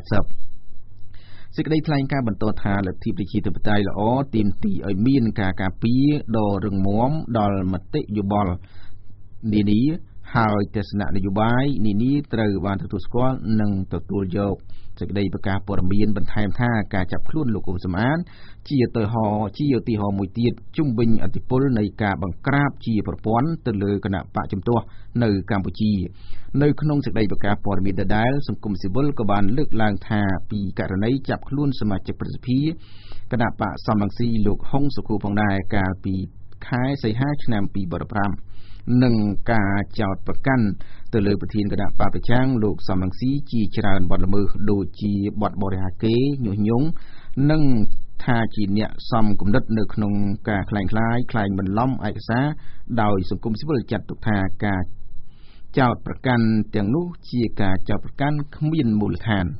80សេចក្តីថ្លែងការណ៍បន្តថាលទ្ធិប្រជាធិបតេយ្យល្អទាមទារឲ្យមានការការពារដ៏រឹងមាំដល់មតិយោបល់នានាហើយទស្សនៈនយោបាយនានាត្រូវបានទទួលស្គាល់និងទទួលយកសេចក្តីប្រកាសព័ត៌មានបន្ថែមថាការចាប់ខ្លួនលោកអ៊ុំសំអានជាឧទាហរណ៍មួយទៀតជុំវិញអធិបុលនៃការបង្ក្រាបជាប្រព័ន្ធទៅលើគណៈបកជំទាស់នៅកម្ពុជានៅក្នុងសេចក្តីប្រកាសព័ត៌មានដដែលសង្គមស៊ីវិលក៏បានលើកឡើងថាពីករណីចាប់ខ្លួនសមាជិកប្រសិទ្ធិគណៈបកសំរងស៊ីលោកហុងសុខូផងដែរកាលពីខែសីហាឆ្នាំ2015និងការចោទប្រកាន់ទៅលើប្រធានគណៈបកប្រឆាំងលោកសំរងស៊ីជាច្រើនបទល្មើសដូចជាបទបរិហាកេរ្តិ៍ញុះញង់និងថាជាអ្នកសំគំនិតនៅក្នុងការคล้ายបន្លំឯកសារដោយសង្គមស៊ីវិលចាត់ទុកថាការចោទប្រកាន់ទាំងនោះជាការចោទប្រកាន់គ្មានមូលដ្ឋាន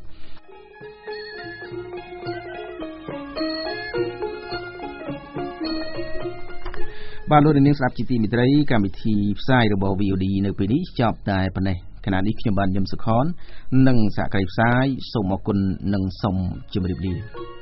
បាទលោកនាងស្ដាប់ជាទីមេត្រីកម្មវិធីផ្សាយរបស់ VOD នៅពេលនេះចប់តែប៉ុណ្ណេះខណៈនេះខ្ញុំបានញឹមសុខននិងសហការីផ្សាយសូមអរគុណនិងសូមជម្រាបលា